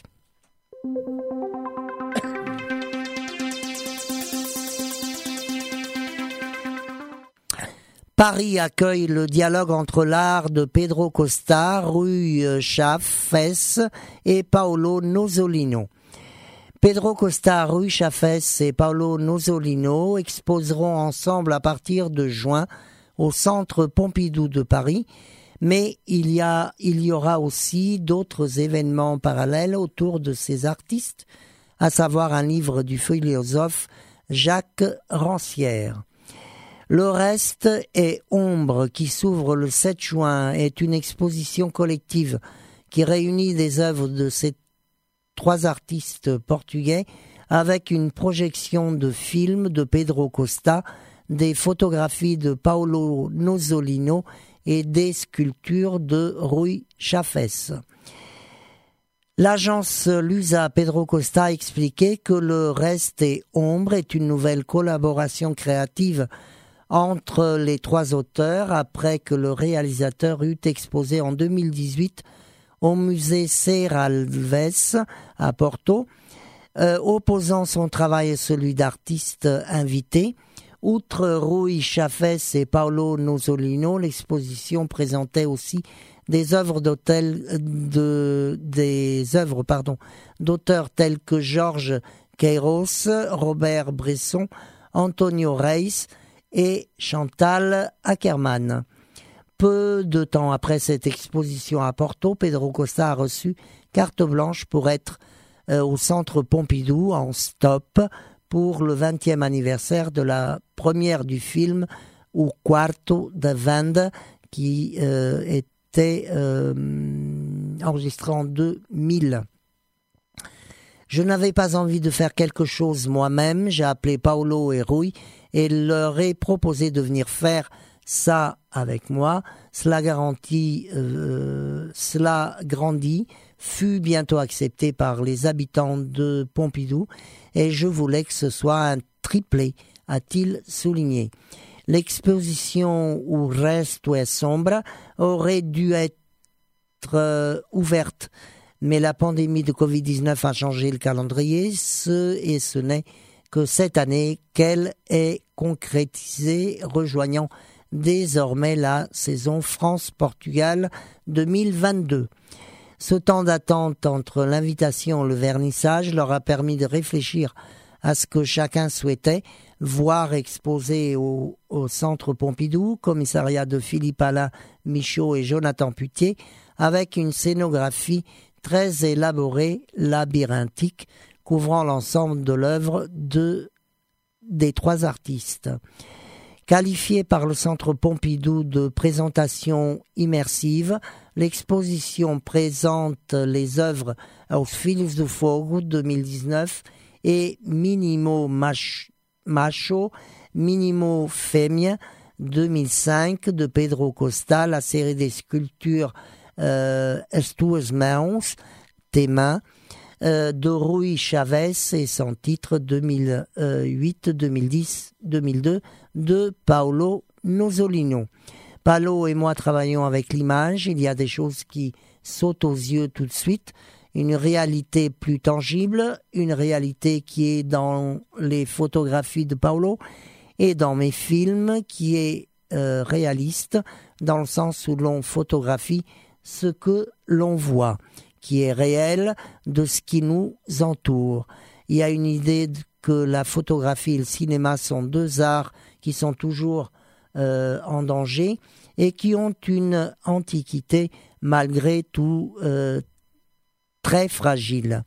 Paris accueille le dialogue entre l'art de Pedro Costa, Rui Chafes et Paolo Nozzolino. Pedro Costa, Rui Chafes et Paolo Nozzolino exposeront ensemble à partir de juin au Centre Pompidou de Paris, mais il y aura aussi d'autres événements parallèles autour de ces artistes, à savoir un livre du philosophe Jacques Rancière. Le reste est Ombre, qui s'ouvre le 7 juin, est une exposition collective qui réunit des œuvres de ces trois artistes portugais avec une projection de films de Pedro Costa, des photographies de Paolo Nozzolino et des sculptures de Rui Chafes. L'agence Lusa Pedro Costa a expliqué que Le Reste et Ombre est une nouvelle collaboration créative entre les trois auteurs après que le réalisateur eut exposé en 2018 au musée Serralves à Porto, opposant son travail à celui d'artistes invités. Outre Rui Chafes et Paolo Nozzolino, l'exposition présentait aussi des œuvres d'auteurs tels que Georges Queiroz, Robert Bresson, Antonio Reis et Chantal Ackermann. Peu de temps après cette exposition à Porto, Pedro Costa a reçu carte blanche pour être au Centre Pompidou en stop pour le 20e anniversaire de la première du film O Quarto da Venda qui était enregistré en 2000. Je n'avais pas envie de faire quelque chose moi-même. J'ai appelé Paolo et Rui et leur ai proposé de venir faire ça avec moi. Cela grandit, fut bientôt accepté par les habitants de Pompidou et je voulais que ce soit un triplé, a-t-il souligné. L'exposition O Resto é Sombra aurait dû être ouverte, mais la pandémie de Covid-19 a changé le calendrier, ce n'est que cette année qu'elle est concrétisée, rejoignant désormais la saison France-Portugal 2022. Ce temps d'attente entre l'invitation et le vernissage leur a permis de réfléchir à ce que chacun souhaitait, voir exposé au Centre Pompidou, commissariat de Philippe Alain Michaud et Jonathan Putier, avec une scénographie très élaborée, labyrinthique, couvrant l'ensemble de l'œuvre des trois artistes. Qualifiée par le Centre Pompidou de présentation immersive, l'exposition présente les œuvres Aos Filhos do Fogo 2019 et Minimo Macho, Minimo Fêmea 2005 de Pedro Costa, la série des sculptures As Tuas Mãos, Tes Mains, de Rui Chavez et son titre 2008, 2010, 2002 de Paolo Nozzolino. Paolo et moi travaillons avec l'image, il y a des choses qui sautent aux yeux tout de suite, une réalité plus tangible, une réalité qui est dans les photographies de Paolo et dans mes films qui est réaliste dans le sens où l'on photographie ce que l'on voit, qui est réel de ce qui nous entoure. Il y a une idée que la photographie et le cinéma sont deux arts qui sont toujours en danger et qui ont une antiquité malgré tout très fragile.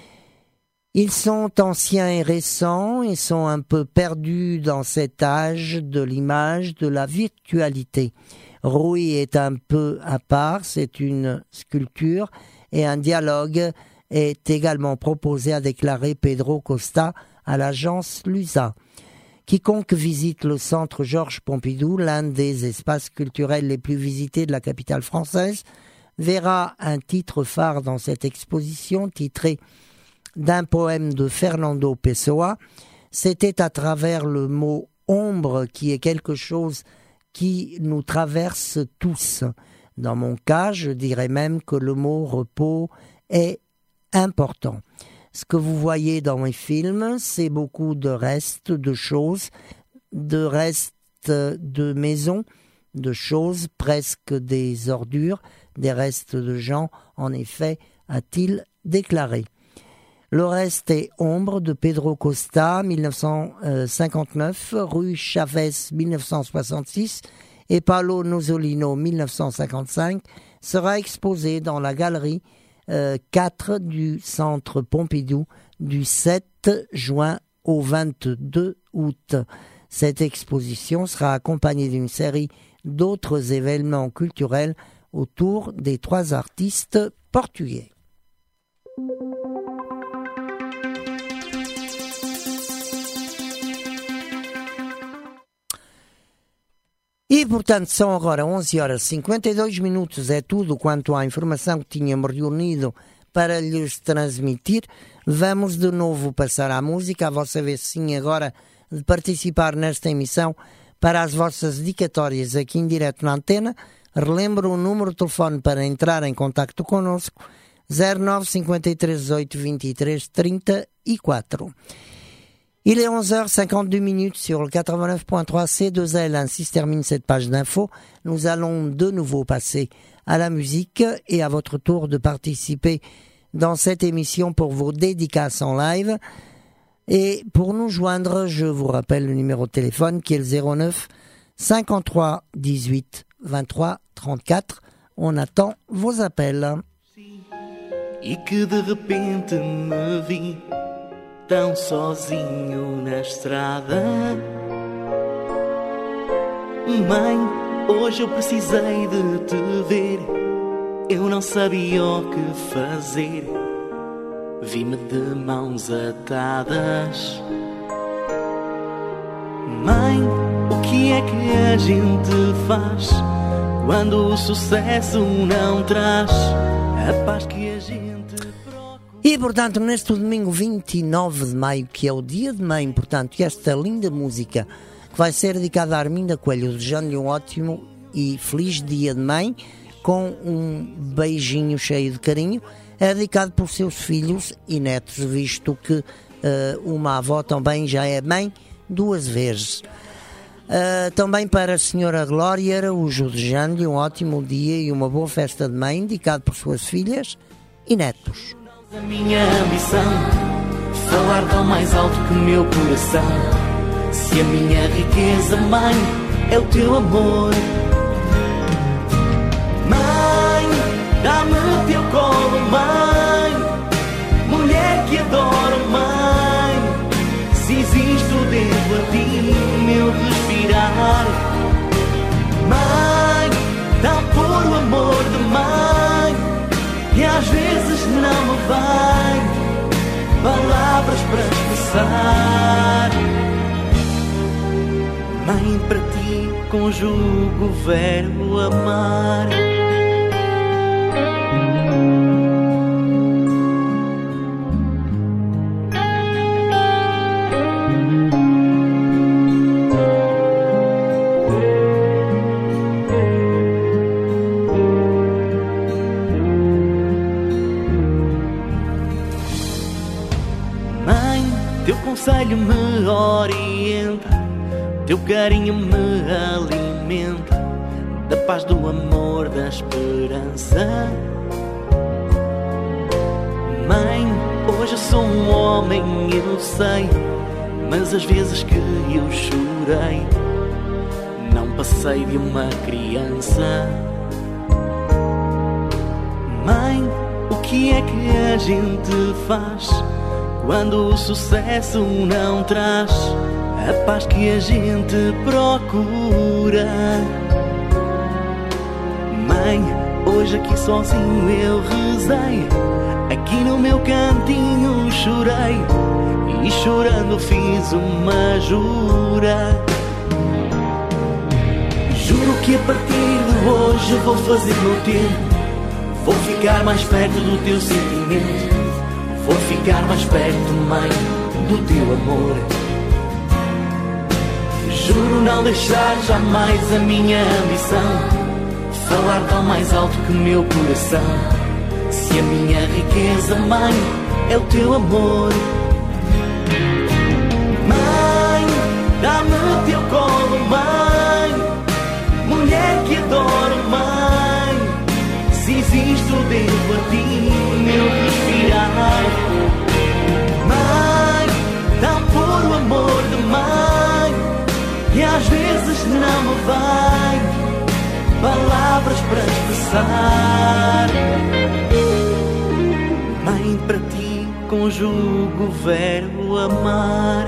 Ils sont anciens et récents et sont un peu perdus dans cet âge de l'image, de la virtualité. Rui est un peu à part, c'est une sculpture et un dialogue est également proposé, a déclaré Pedro Costa à l'agence Lusa. Quiconque visite le centre Georges Pompidou, l'un des espaces culturels les plus visités de la capitale française, verra un titre phare dans cette exposition titré d'un poème de Fernando Pessoa. C'était à travers le mot ombre qui est quelque chose qui nous traverse tous. Dans mon cas, je dirais même que le mot repos est important. Ce que vous voyez dans mes films, c'est beaucoup de restes, de choses, de restes de maisons, de choses, presque des ordures, des restes de gens, en effet, a-t-il déclaré. Le reste est Ombre de Pedro Costa, 1959, Rui Chavez, 1966, et Paolo Nozzolino, 1955, sera exposé dans la galerie 4 du Centre Pompidou du 7 juin au 22 août. Cette exposition sera accompagnée d'une série d'autres événements culturels autour des trois artistes portugais. E, portanto, são agora 11 horas e 52 minutos. É tudo quanto à informação que tínhamos reunido para lhes transmitir. Vamos de novo passar à música. A vossa vez, sim, agora de participar nesta emissão para as vossas dedicatórias aqui em direto na antena. Relembro o número de telefone para entrar em contacto connosco: 09 53 18 23 34. Il est 11h52 sur le 89.3 C2L, ainsi se termine cette page d'info. Nous allons de nouveau passer à la musique et à votre tour de participer dans cette émission pour vos dédicaces en live. Et pour nous joindre, je vous rappelle le numéro de téléphone qui est le 09 53 18 23 34. On attend vos appels. E que de repente me vi tão sozinho na estrada. Mãe, hoje eu precisei de te ver. eu não sabia o que fazer. Vi-me de mãos atadas. Mãe, o que é que a gente faz quando o sucesso não traz a paz que a gente procura? E, portanto, neste domingo 29 de maio, que é o dia de mãe, portanto, esta linda música que vai ser dedicada a Arminda Coelho, desejando-lhe um ótimo e feliz dia de mãe, com um beijinho cheio de carinho, é dedicado por seus filhos e netos, visto que uma avó também já é mãe 2 vezes. Também para a senhora Glória Araújo, desejando-lhe um ótimo dia e uma boa festa de mãe, indicado por suas filhas e netos. A minha ambição, falar tão mais alto que o meu coração. Se a minha riqueza, mãe, é o teu amor. Mãe, dá-me o teu colo, mãe, mulher que adoro, mãe. Se existo, devo a ti o meu respirar. Mãe, tão puro amor de mãe, e às vezes não me vem palavras para expressar. Mãe, para ti conjugo o verbo amar. Teu conselho me orienta, teu carinho me alimenta, da paz, do amor, da esperança. Mãe, hoje sou um homem, eu sei, mas as vezes que eu chorei, não passei de uma criança. Mãe, o que é que a gente faz quando o sucesso não traz a paz que a gente procura? Mãe, hoje aqui sozinho eu rezei, aqui no meu cantinho chorei, e chorando fiz uma jura. Juro que a partir de hoje vou fazer meu tempo, vou ficar mais perto do teu sentimento, vou ficar mais perto, mãe, do teu amor. Juro não deixar jamais a minha ambição falar tão mais alto que o meu coração. Se a minha riqueza, mãe, é o teu amor. Mãe, dá-me o teu colo, mãe, mulher que adoro, mãe. Se existo, devo a ti o meu respirar. Mãe, tão puro amor de mãe, e às vezes não me vem palavras para expressar. Mãe, para ti conjugo o verbo amar.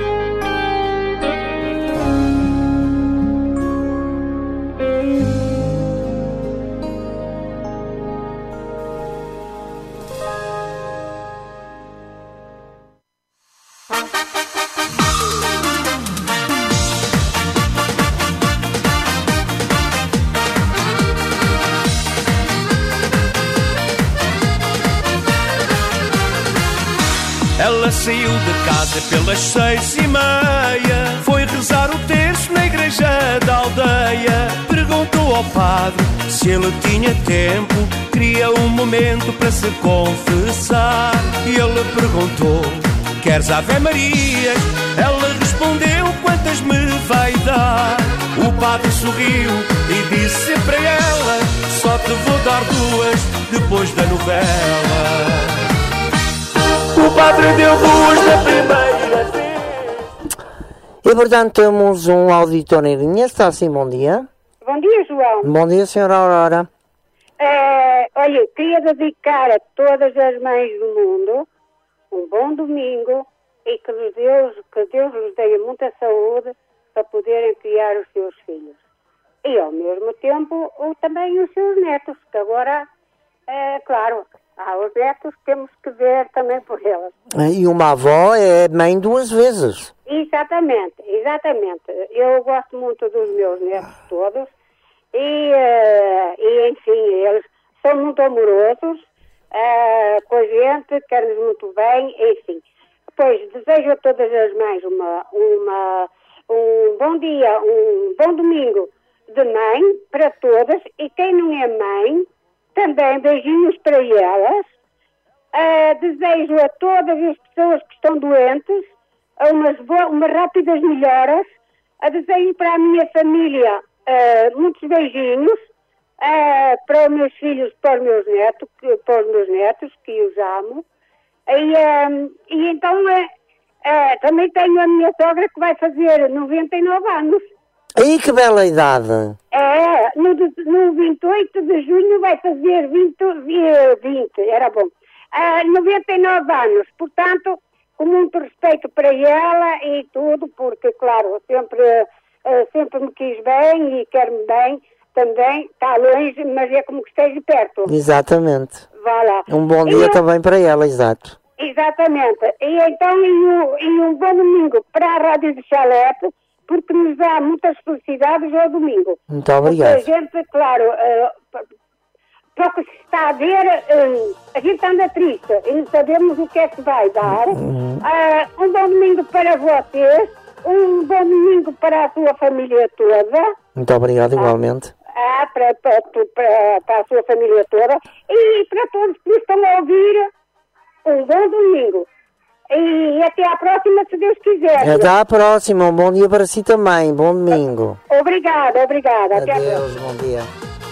Ela saiu de casa pelas 6:30, foi rezar o terço na igreja da aldeia. Perguntou ao padre se ele tinha tempo, queria um momento para se confessar. E ele perguntou: queres Ave Marias? Ela respondeu: quantas me vai dar? O padre sorriu e disse para ela: só te vou dar 2 depois da novela. O padre deu 2 na primeira vez. E, portanto, temos um auditor em linha. Está assim, bom dia. Bom dia, João. Bom dia, senhora Aurora. Olha, queria dedicar a todas as mães do mundo um bom domingo e que Deus lhes dê muita saúde para poderem criar os seus filhos. E, ao mesmo tempo, também os seus netos, que agora claro, os netos temos que ver também por eles. E uma avó é mãe duas vezes. Exatamente. Eu gosto muito dos meus netos todos e enfim, eles são muito amorosos com a gente, querem-nos muito bem, enfim. Pois, desejo a todas as mães um bom dia, um bom domingo de mãe para todas, e quem não é mãe, também beijinhos para elas. Desejo a todas as pessoas que estão doentes umas rápidas melhoras. Desejo para a minha família muitos beijinhos, para os meus filhos, para os meus netos, que os amo. E então também tenho a minha sogra que vai fazer 99 anos. Aí que bela idade! No 28 de junho vai fazer 20, era bom. 99 anos, portanto, com muito respeito para ela e tudo, porque, claro, sempre me quis bem e quer-me bem também, está longe, mas é como que esteja perto. Exatamente. Vá lá. Um bom dia também para ela, exato. Exatamente. E então, um bom domingo para a Rádio de Chalete, porque nos dá muitas felicidades ao domingo. Muito obrigado. Porque a gente, claro, para o que se está a ver, a gente anda triste e não sabemos o que é que vai dar. Um bom domingo para vocês, um bom domingo para a sua família toda. Muito obrigado, igualmente. Para a sua família toda e para todos que nos estão a ouvir, um bom domingo. E até à próxima, se Deus quiser. Até à próxima, um bom dia para si também, bom domingo. Obrigada. Até adeus, bom dia.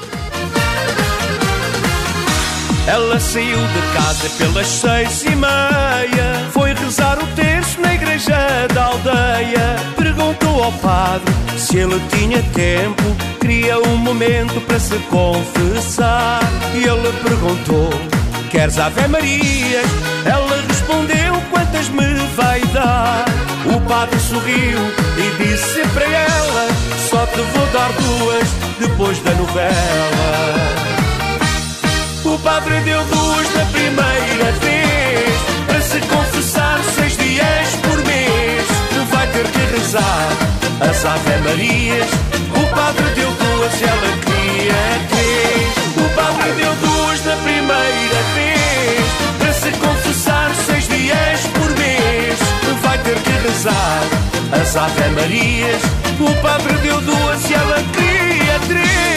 Ela saiu de casa pelas 6:30, foi rezar o terço na igreja da aldeia. Perguntou ao padre se ele tinha tempo, queria um momento para se confessar. E ele perguntou: queres Ave Marias? Ela respondeu: quantas me vai dar? O padre sorriu e disse para ela: só te vou dar 2 depois da novela. O padre deu 2 na primeira vez, para se confessar 6 dias por mês. Vai ter que rezar as Ave Marias. O padre deu 2 e ela queria 3. O padre deu 2 na primeira vez, para se confessar 6 dias por mês. Vai ter que rezar as Ave Marias. O padre deu 2 e ela queria 3.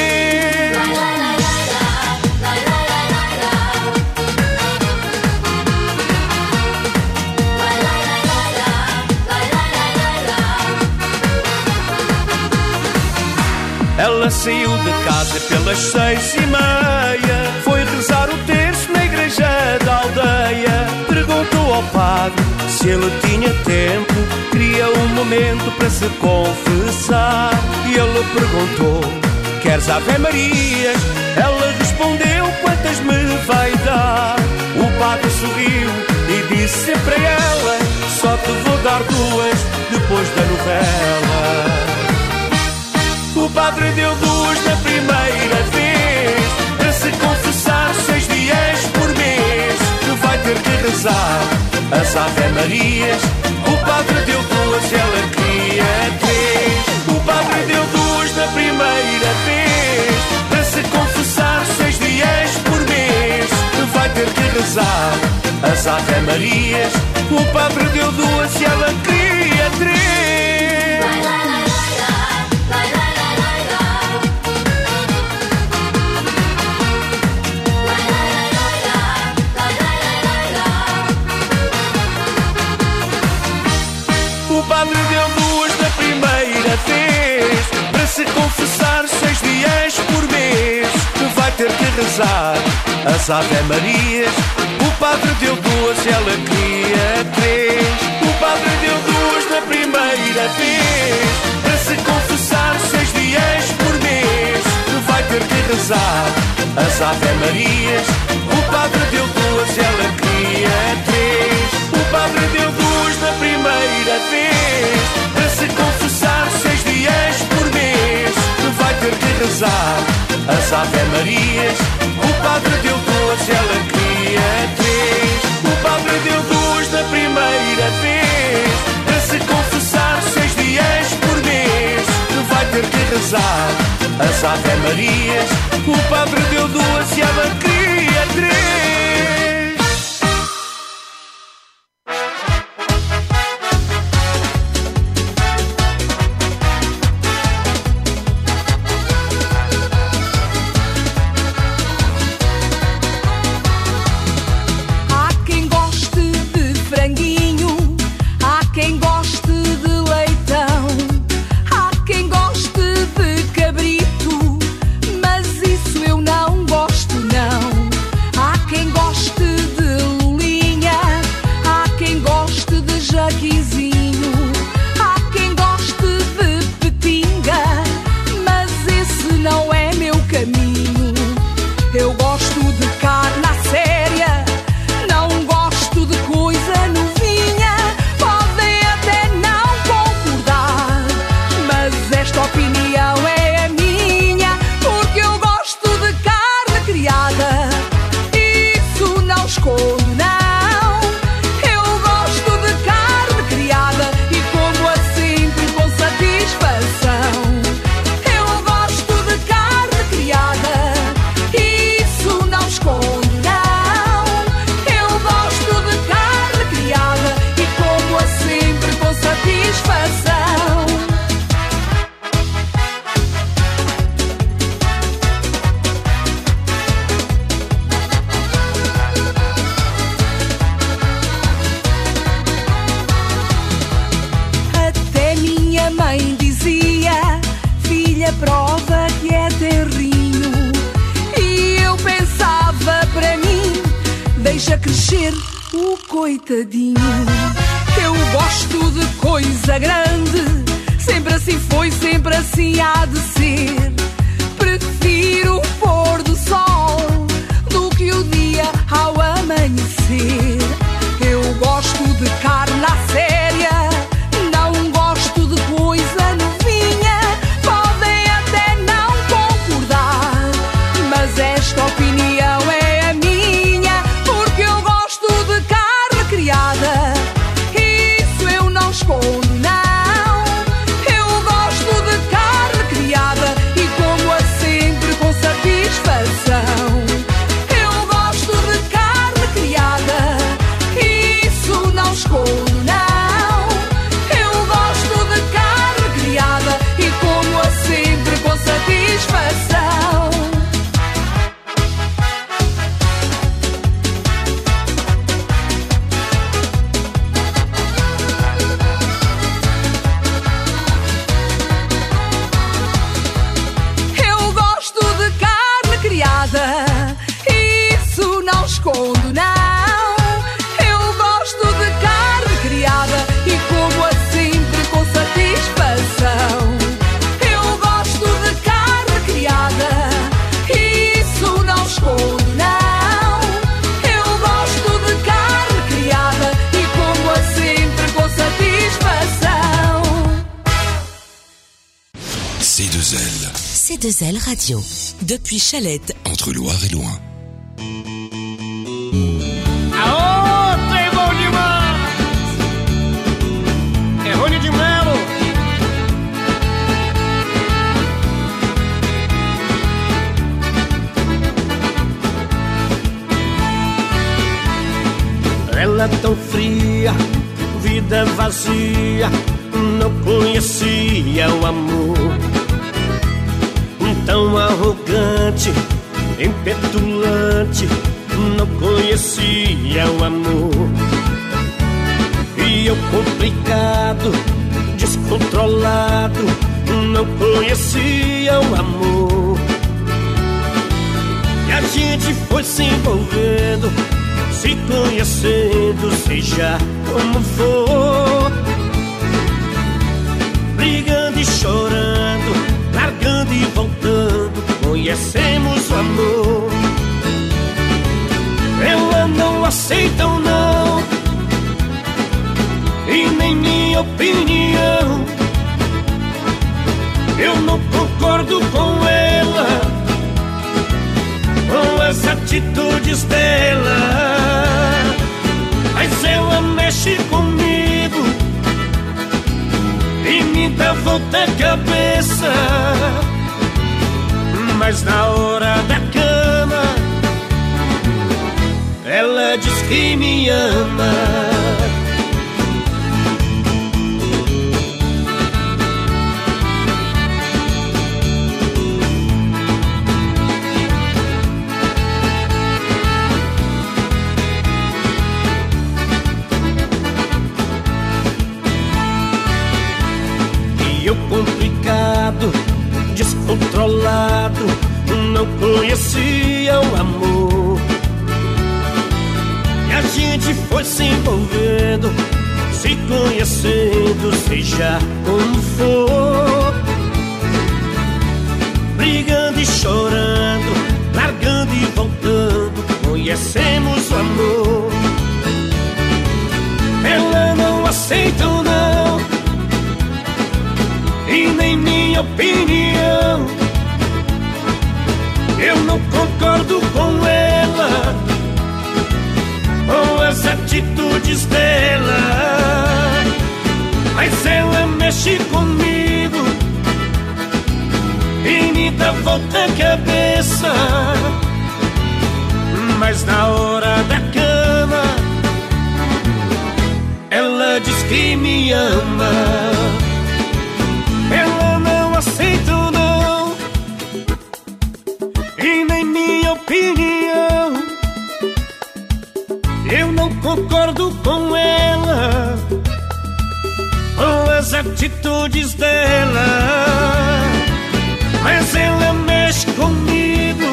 Ela saiu de casa pelas 6:30, foi rezar o terço na igreja da aldeia. Perguntou ao padre se ele tinha tempo, queria um momento para se confessar. E ele perguntou: queres Ave Marias? Ela respondeu: quantas me vai dar? O padre sorriu e disse para ela: só te vou dar 2 depois da novela. O padre deu 2 na primeira vez, para se confessar 6 dias por mês. Vai ter que rezar as Ave Marias. O padre deu 2 e ela queria 3. O padre deu 2 na primeira vez, para se confessar 6 dias por mês. Vai ter que rezar as Ave Marias. O padre deu 2 e ela queria 3. O padre deu 2 na primeira vez, para se confessar 6 dias por mês. Vai ter que rezar as Ave Marias. O padre deu 2 e ela queria 3. O padre deu 2 na primeira vez, para se confessar 6 dias por mês. Vai ter que rezar as Ave Marias. O padre deu 2 e ela queria 3. O padre deu 2 na primeira vez, para se confessar 6 dias por mês. Vai ter que rezar as Ave Marias. O padre deu 2, ela queria 3. O padre deu 2 da primeira vez. Para se confessar 6 dias por mês, vai ter que rezar as Ave Marias. O padre deu 2 e ela queria 3. Coitadinho, eu gosto de coisa grande. Sempre assim foi, sempre assim há de ser. Prefiro o pôr do sol do que o dia ao amanhecer. Eu gosto de carne à séria, não gosto de coisa novinha. Podem até não concordar, mas esta opinião é a minha, porque eu gosto de carne criada. Isso eu não escondo, não. Eu gosto de carne criada e como-a sempre com satisfação. Eu gosto de carne criada, isso não escondo, não. Eu gosto de carne criada e como-a sempre com satisfação. Eu gosto de carne criada, isso não escondo, não. Eu gosto de carne criada e como-a sempre com satisfação. Eu gosto de carne criada, isso não escondo, não. Eu gosto de carne criada e como-a sempre com satisfação. C2L, C2L Radio, depuis Chalette, entre Loire et Loin. Aô, trem bom demais! É Rony de Melo. Ela tão fria, vida vazia, não conhecia o amor. Tão arrogante, impetulante, não conhecia o amor. E eu complicado, descontrolado, não conhecia o amor. E a gente foi se envolvendo, se conhecendo, seja como for, brigando e chorando, largando e voltando, conhecemos o amor. Ela não aceita o não, e nem minha opinião. Eu não concordo com ela, atitudes dela, mas ela mexe comigo e me dá volta a cabeça. Mas na hora da cama ela diz que me ama. E eu complicado, descontrolado, não conhecia o amor. E a gente foi se envolvendo, se conhecendo, seja como for, brigando e chorando, largando e voltando, conhecemos o amor. Ela não aceita não, e nem minha opinião. Eu não concordo com ela, com as atitudes dela, mas ela mexe comigo e me dá volta a cabeça. Mas na hora da cama ela diz que me ama. Ela não aceita não, e nem minha opinião. Eu não concordo com ela, com as atitudes dela, mas ela mexe comigo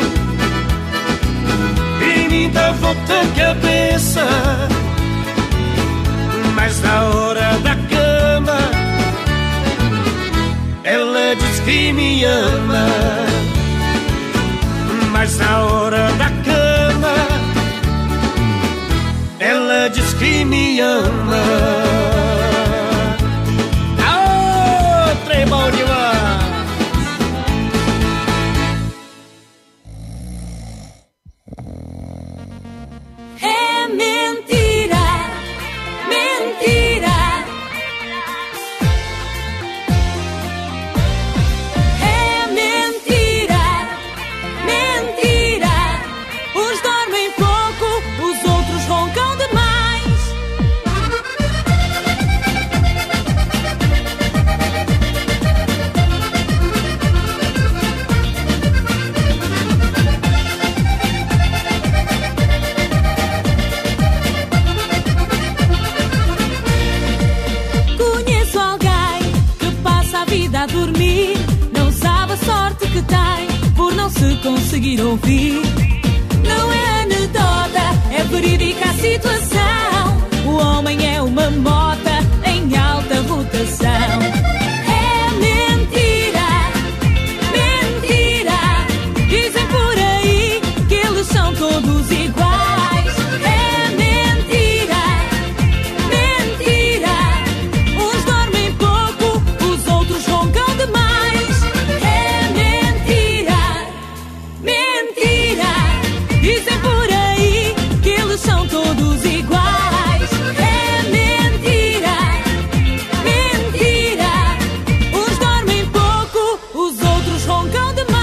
e me dá volta a cabeça. Mas na hora da cama ela diz que me ama. Mas na hora da cama ela diz que me ama. Aô, trem bom demais! É mentira, mentira. É mentira, mentira. Uns dormem pouco, os outros roncam demais. Conheço alguém que passa a vida a dormir, não sabe a sorte que tem por não se conseguir ouvir. Não é anedota, é verídica a situação. O homem é uma mota em alta rotação. É mentira, mentira. Dizem por aí que eles são todos iguais. É mentira, mentira. Uns dormem pouco, os outros roncam demais. É mentira, mentira. Dizem por aí que eles são todos iguais. É mentira, mentira. Uns dormem pouco, os outros roncam demais.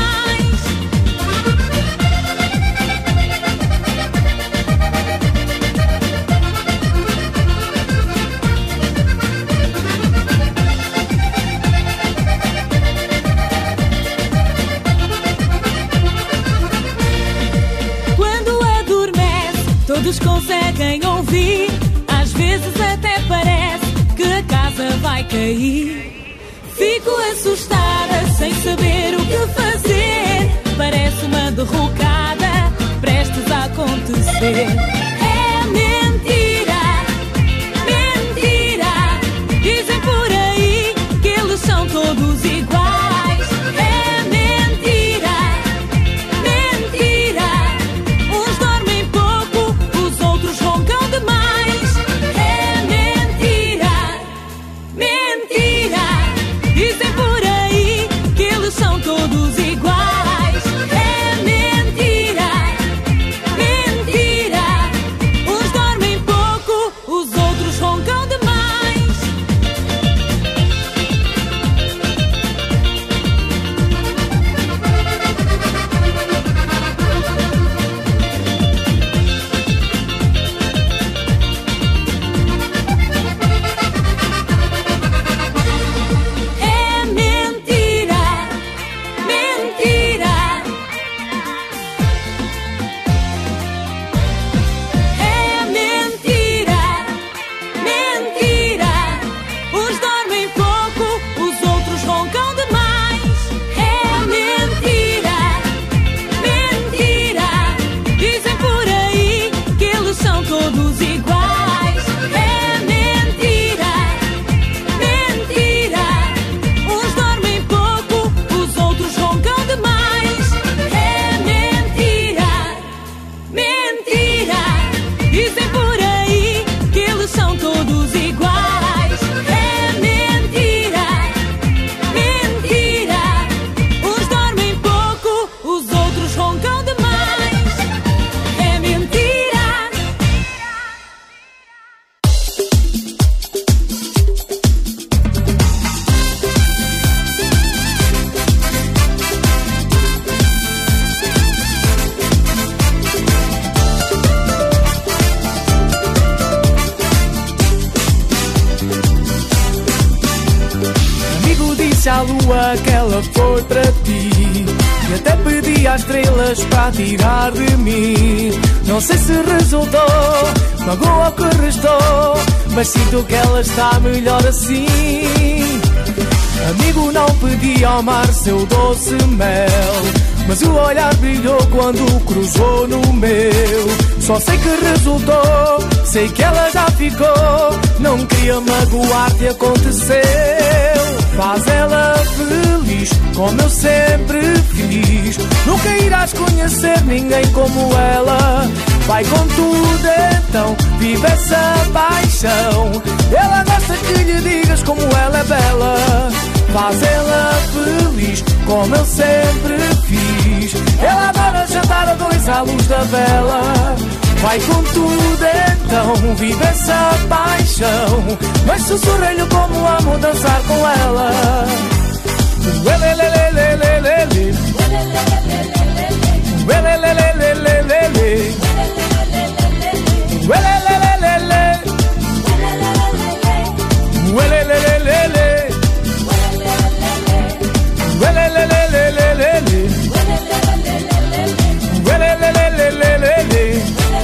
Quando adormece, todos conseguem ouvir. Às vezes até parece que a casa vai cair. Fico assustada sem saber o que fazer. Parece uma derrocada prestes a acontecer. É mentira, mentira. Dizem por aí que eles são todos iguais. É mentira, mentira. Uns dormem pouco, os outros roncam demais. É mentira, mentira. Dizem por aí que eles são todos iguais. É mentira, disse à lua que ela foi para ti, e até pedi às estrelas para tirar de mim. Não sei se resultou, magoa o que restou, mas sinto que ela está melhor assim. Amigo, não pedi ao mar seu doce mel, mas o olhar brilhou quando cruzou no meu. Só sei que resultou, sei que ela já ficou. Não queria magoar-te, aconteceu. Faz ela feliz, como eu sempre fiz. Nunca irás conhecer ninguém como ela. Vai com tudo então, vive essa paixão. Ela gosta que lhe digas como ela é bela. Faz ela feliz, como eu sempre fiz. Ela adora jantar a dois à luz da vela. Vai com tudo então, vive essa paixão. Mas sussurrei-lhe como amo dançar com ela. Uelelelelelelele, uelelelelelelele, uelelelelele, uelelelelele, uelelelelelele, uelelelelelele.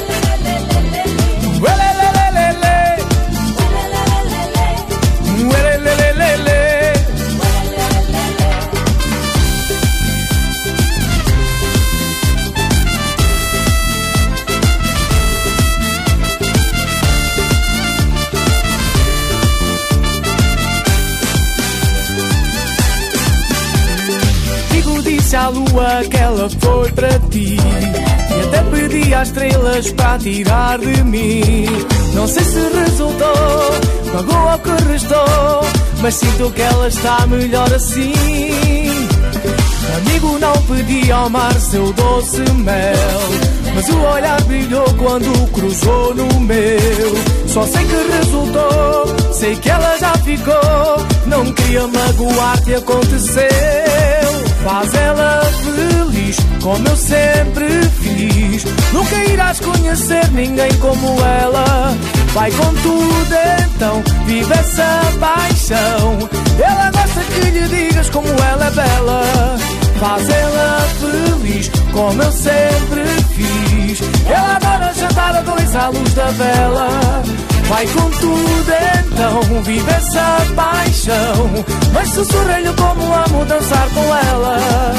Disse à lua que ela foi para ti, e até pedi às estrelas para tirar de mim. Não sei se resultou, magoa o que restou, mas sinto que ela está melhor assim. Amigo, não pedi ao mar seu doce mel, mas o olhar brilhou quando cruzou no meu. Só sei que resultou, sei que ela já ficou. Não queria magoar-te, aconteceu. Faz ela feliz, como eu sempre fiz. Nunca irás conhecer ninguém como ela. Vai com tudo então, vive essa paixão. Ela gosta que lhe digas como ela é bela. Faz ela feliz, como eu sempre fiz. Ela adora jantar a dois à luz da vela. Vai com tudo então, vive essa paixão. Mas sussurrei-lhe como amo dançar com ela.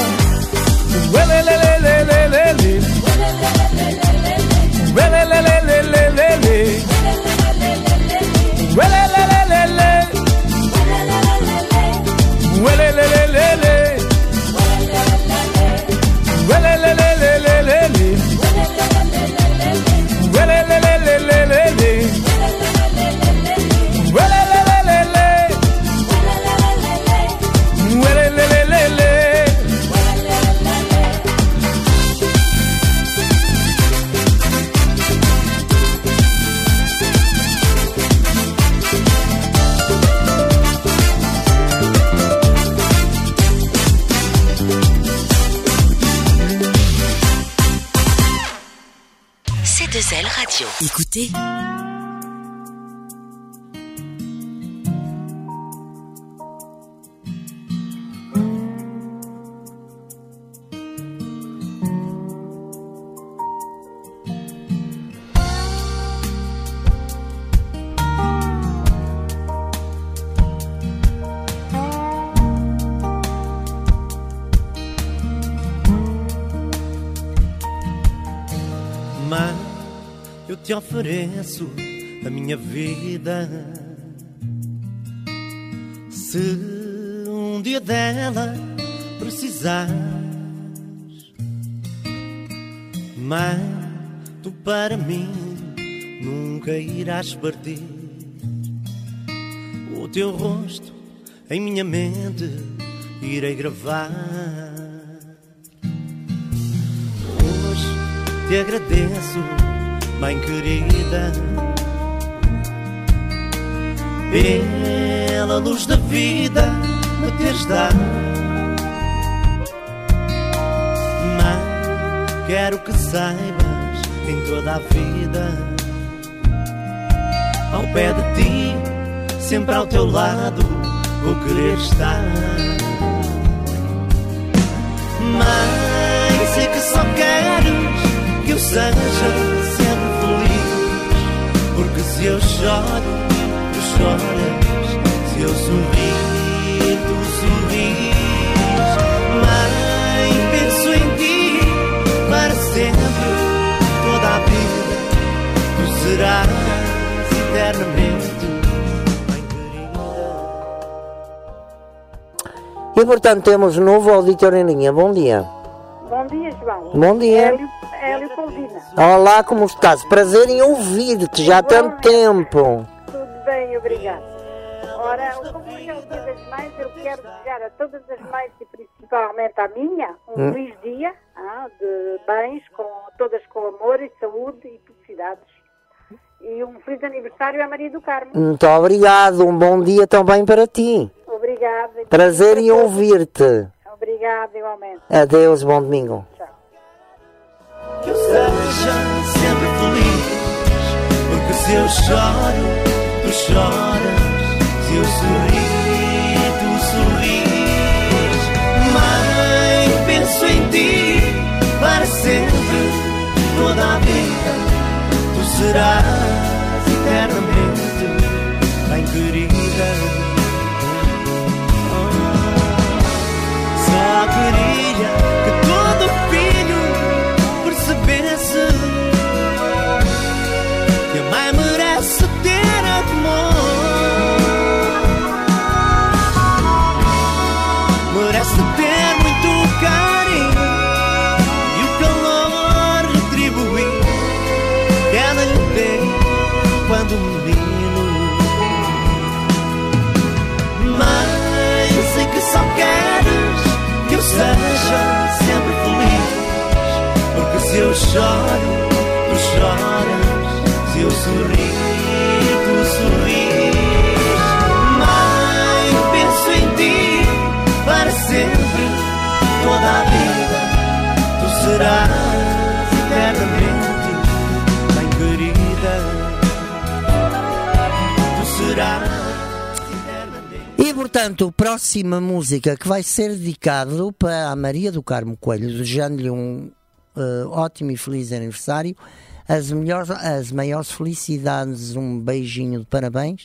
Uelelelelelele, uelelelelelele, uelelelelele, uelelelelele, uelelelelelele, uelelelelelele. C2L Radio. Écoutez. Eu te ofereço a minha vida. Se um dia dela precisares, mãe, tu para mim nunca irás partir. O teu rosto em minha mente irei gravar. Hoje te agradeço, mãe querida, pela luz da vida me teres dado. Mãe, quero que saibas em toda a vida, ao pé de ti, sempre ao teu lado, o querer estar. Mãe, sei que só queres que eu seja sempre feliz, porque se eu choro, tu choras, se eu sorrir, tu sorris. Mãe, penso em ti para sempre, toda a vida, tu serás eternamente. E portanto temos um novo auditor em linha. Bom dia. Bom dia, João. Bom dia. Hélio Paulina. Olá, como estás? Prazer em ouvir-te, já há tanto tempo. Tudo bem, obrigado. Ora, como hoje é o Dia das Mães, eu quero desejar a todas as mães e principalmente à minha, um feliz dia, de bens, todas com amor e saúde e felicidades. E um feliz aniversário à Maria do Carmo. Muito obrigado, um bom dia também para ti. Obrigada. Prazer em ouvir-te. Obrigada, igualmente. Adeus, bom domingo. Tchau. Que eu seja sempre feliz, porque se eu choro, tu choras, se eu sorrir, tu sorris. Mãe, penso em ti para sempre, toda a vida, tu serás eternamente bem querida. Só queria que todo filho percebesse que a mãe merece ter amor, merece ter muito carinho e o calor retribuir que ela lhe deu quando menino. Mãe, sei que só queres que eu seja sempre feliz, porque se eu choro, tu choras, se eu sorrir, tu sorris. Mãe, penso em ti para sempre, toda a vida, tu serás eternamente bem querida, tu serás. E portanto, a próxima música que vai ser dedicado para a Maria do Carmo Coelho, desejando-lhe um ótimo e feliz aniversário, as maiores felicidades, um beijinho de parabéns,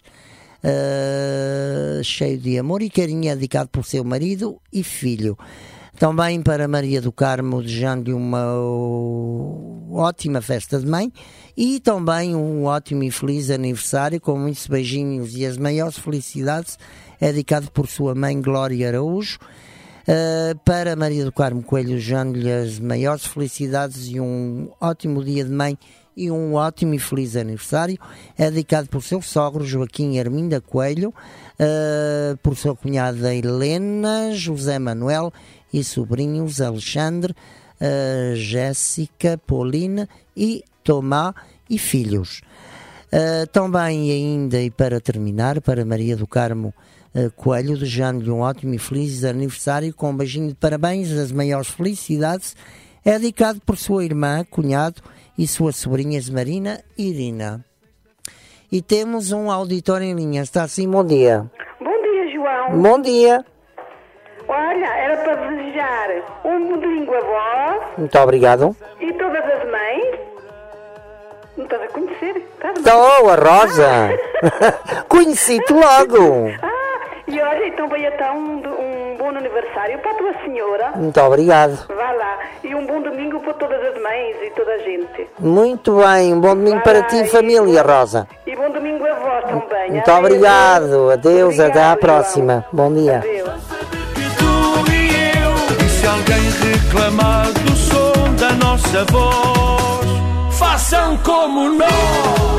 cheio de amor e carinho, dedicado por seu marido e filho. Também para Maria do Carmo, desejando-lhe uma ótima festa de mãe e também um ótimo e feliz aniversário, com muitos beijinhos e as maiores felicidades, é dedicado por sua mãe Glória Araújo. Para Maria do Carmo Coelho, desejando-lhe as maiores felicidades e um ótimo dia de mãe e um ótimo e feliz aniversário, é dedicado por seu sogro Joaquim Arminda Coelho, por sua cunhada Helena, José Manuel e sobrinhos Alexandre, Jéssica, Paulina e Tomá e filhos. Também ainda, e para terminar, para Maria do Carmo Coelho, desejando-lhe um ótimo e feliz aniversário, com um beijinho de parabéns, as maiores felicidades, é dedicado por sua irmã, cunhado e suas sobrinhas Marina e Irina. E temos um auditor em linha. Está assim, bom dia. Bom dia, João. Bom dia. Olha, era para desejar um domingo a vós. Muito obrigado. E todas as mães. Não estás a conhecer? Estou, a Rosa. Conheci-te logo. E olha, então veio até um bom aniversário para a tua senhora. Muito obrigado. Vá lá. E um bom domingo para todas as mães e toda a gente. Muito bem, um bom domingo para ti e família, Rosa. E bom domingo a vós também. Muito obrigado. Adeus, até à próxima. Bom dia. E se alguém reclamar do som da nossa voz, façam como nós.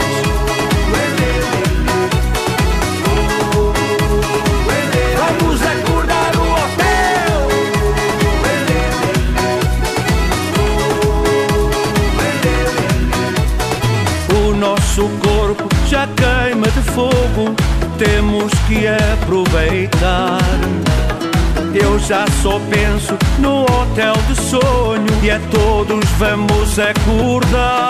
Vamos acordar o hotel. O nosso corpo já queima de fogo, temos que aproveitar. Eu já só penso no hotel de sonho e a todos vamos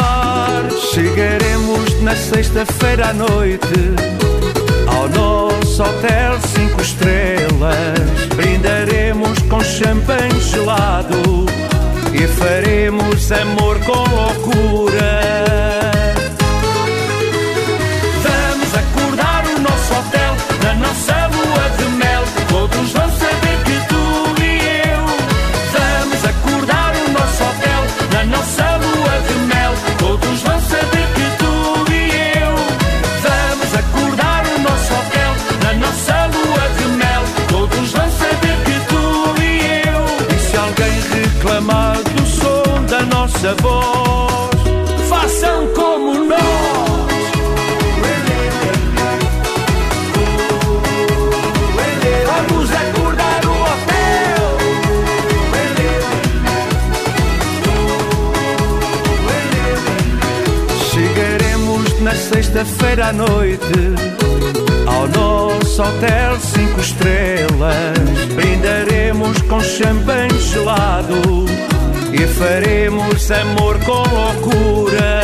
acordar. Chegaremos na sexta-feira à noite ao nosso nosso hotel 5 estrelas. Brindaremos com champanhe gelado e faremos amor com loucura. Vamos acordar o nosso hotel na nossa lua de mel. Todos vão saber que tu e eu. Vamos acordar o nosso hotel na nossa lua de mel. Todos vão saber que tu e eu. Vamos acordar o nosso hotel na nossa lua de mel. Todos vão saber que tu e eu. E se alguém reclamar do som da nossa voz, façam como nós. Vamos acordar o hotel. Chegaremos na sexta-feira à noite ao nosso hotel 5 estrelas. Brindaremos com champanhe gelado e faremos amor com loucura.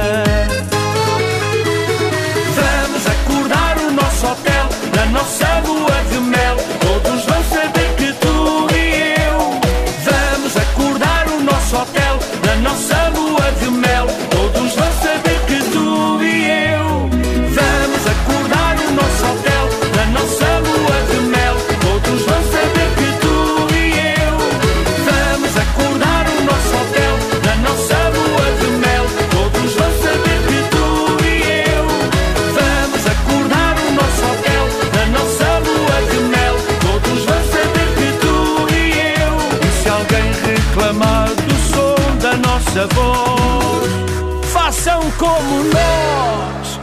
Vamos acordar o nosso hotel na nossa lua de mel. Todos vão saber que tu e eu. Vamos acordar o nosso hotel na nossa lua de mel. Todos vão saber que tu e eu. Vamos acordar o nosso hotel na nossa lua de mel. Todos vão saber que tu e eu. Vamos acordar o nosso hotel na nossa lua de mel. Todos vão saber que tu e eu. Vamos acordar o nosso hotel na nossa lua de mel. Todos vão saber que tu e eu. E se alguém reclamar do som da nossa voz, façam como nós.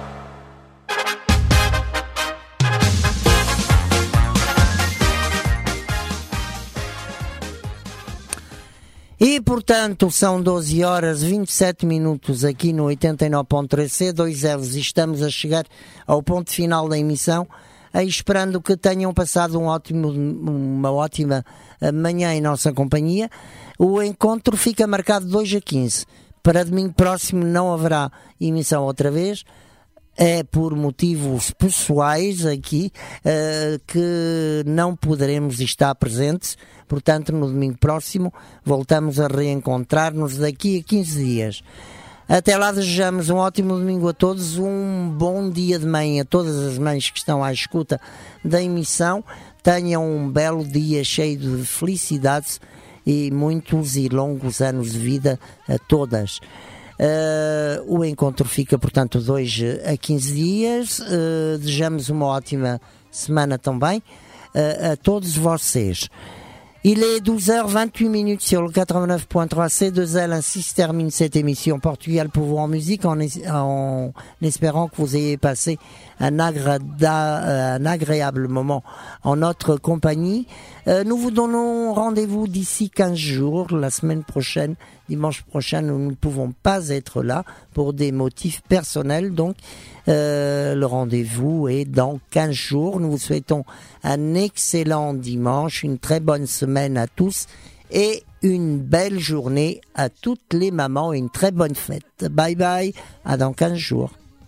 E, portanto, são 12 horas 27 minutos aqui no 89.3 C2Ls e estamos a chegar ao ponto final da emissão, esperando que tenham passado uma ótima manhã em nossa companhia. O encontro fica marcado de hoje a 15. Para domingo próximo não haverá emissão outra vez. É por motivos pessoais aqui que não poderemos estar presentes. Portanto, no domingo próximo voltamos a reencontrar-nos daqui a 15 dias. Até lá desejamos um ótimo domingo a todos, um bom dia de mãe a todas as mães que estão à escuta da emissão. Tenham um belo dia cheio de felicidades e muitos e longos anos de vida a todas. O encontro fica, portanto, de hoje a 15 dias. Desejamos uma ótima semana também a todos vocês. Il est 12h28 sur le 89.3 C2L. Ainsi se termine cette émission Portugal pour vous en musique, en espérant que vous ayez passé un agréable moment en notre compagnie. Nous vous donnons rendez-vous d'ici 15 jours. La semaine prochaine, dimanche prochain, nous ne pouvons pas être là pour des motifs personnels. Donc, le rendez-vous est dans 15 jours. Nous vous souhaitons un excellent dimanche, une très bonne semaine à tous et une belle journée à toutes les mamans et une très bonne fête. Bye bye, à dans 15 jours.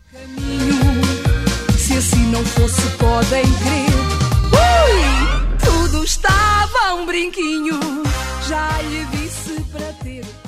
Se assim não fosse, podem crer. Ui! Tudo estava um brinquinho. Já lhe disse para ter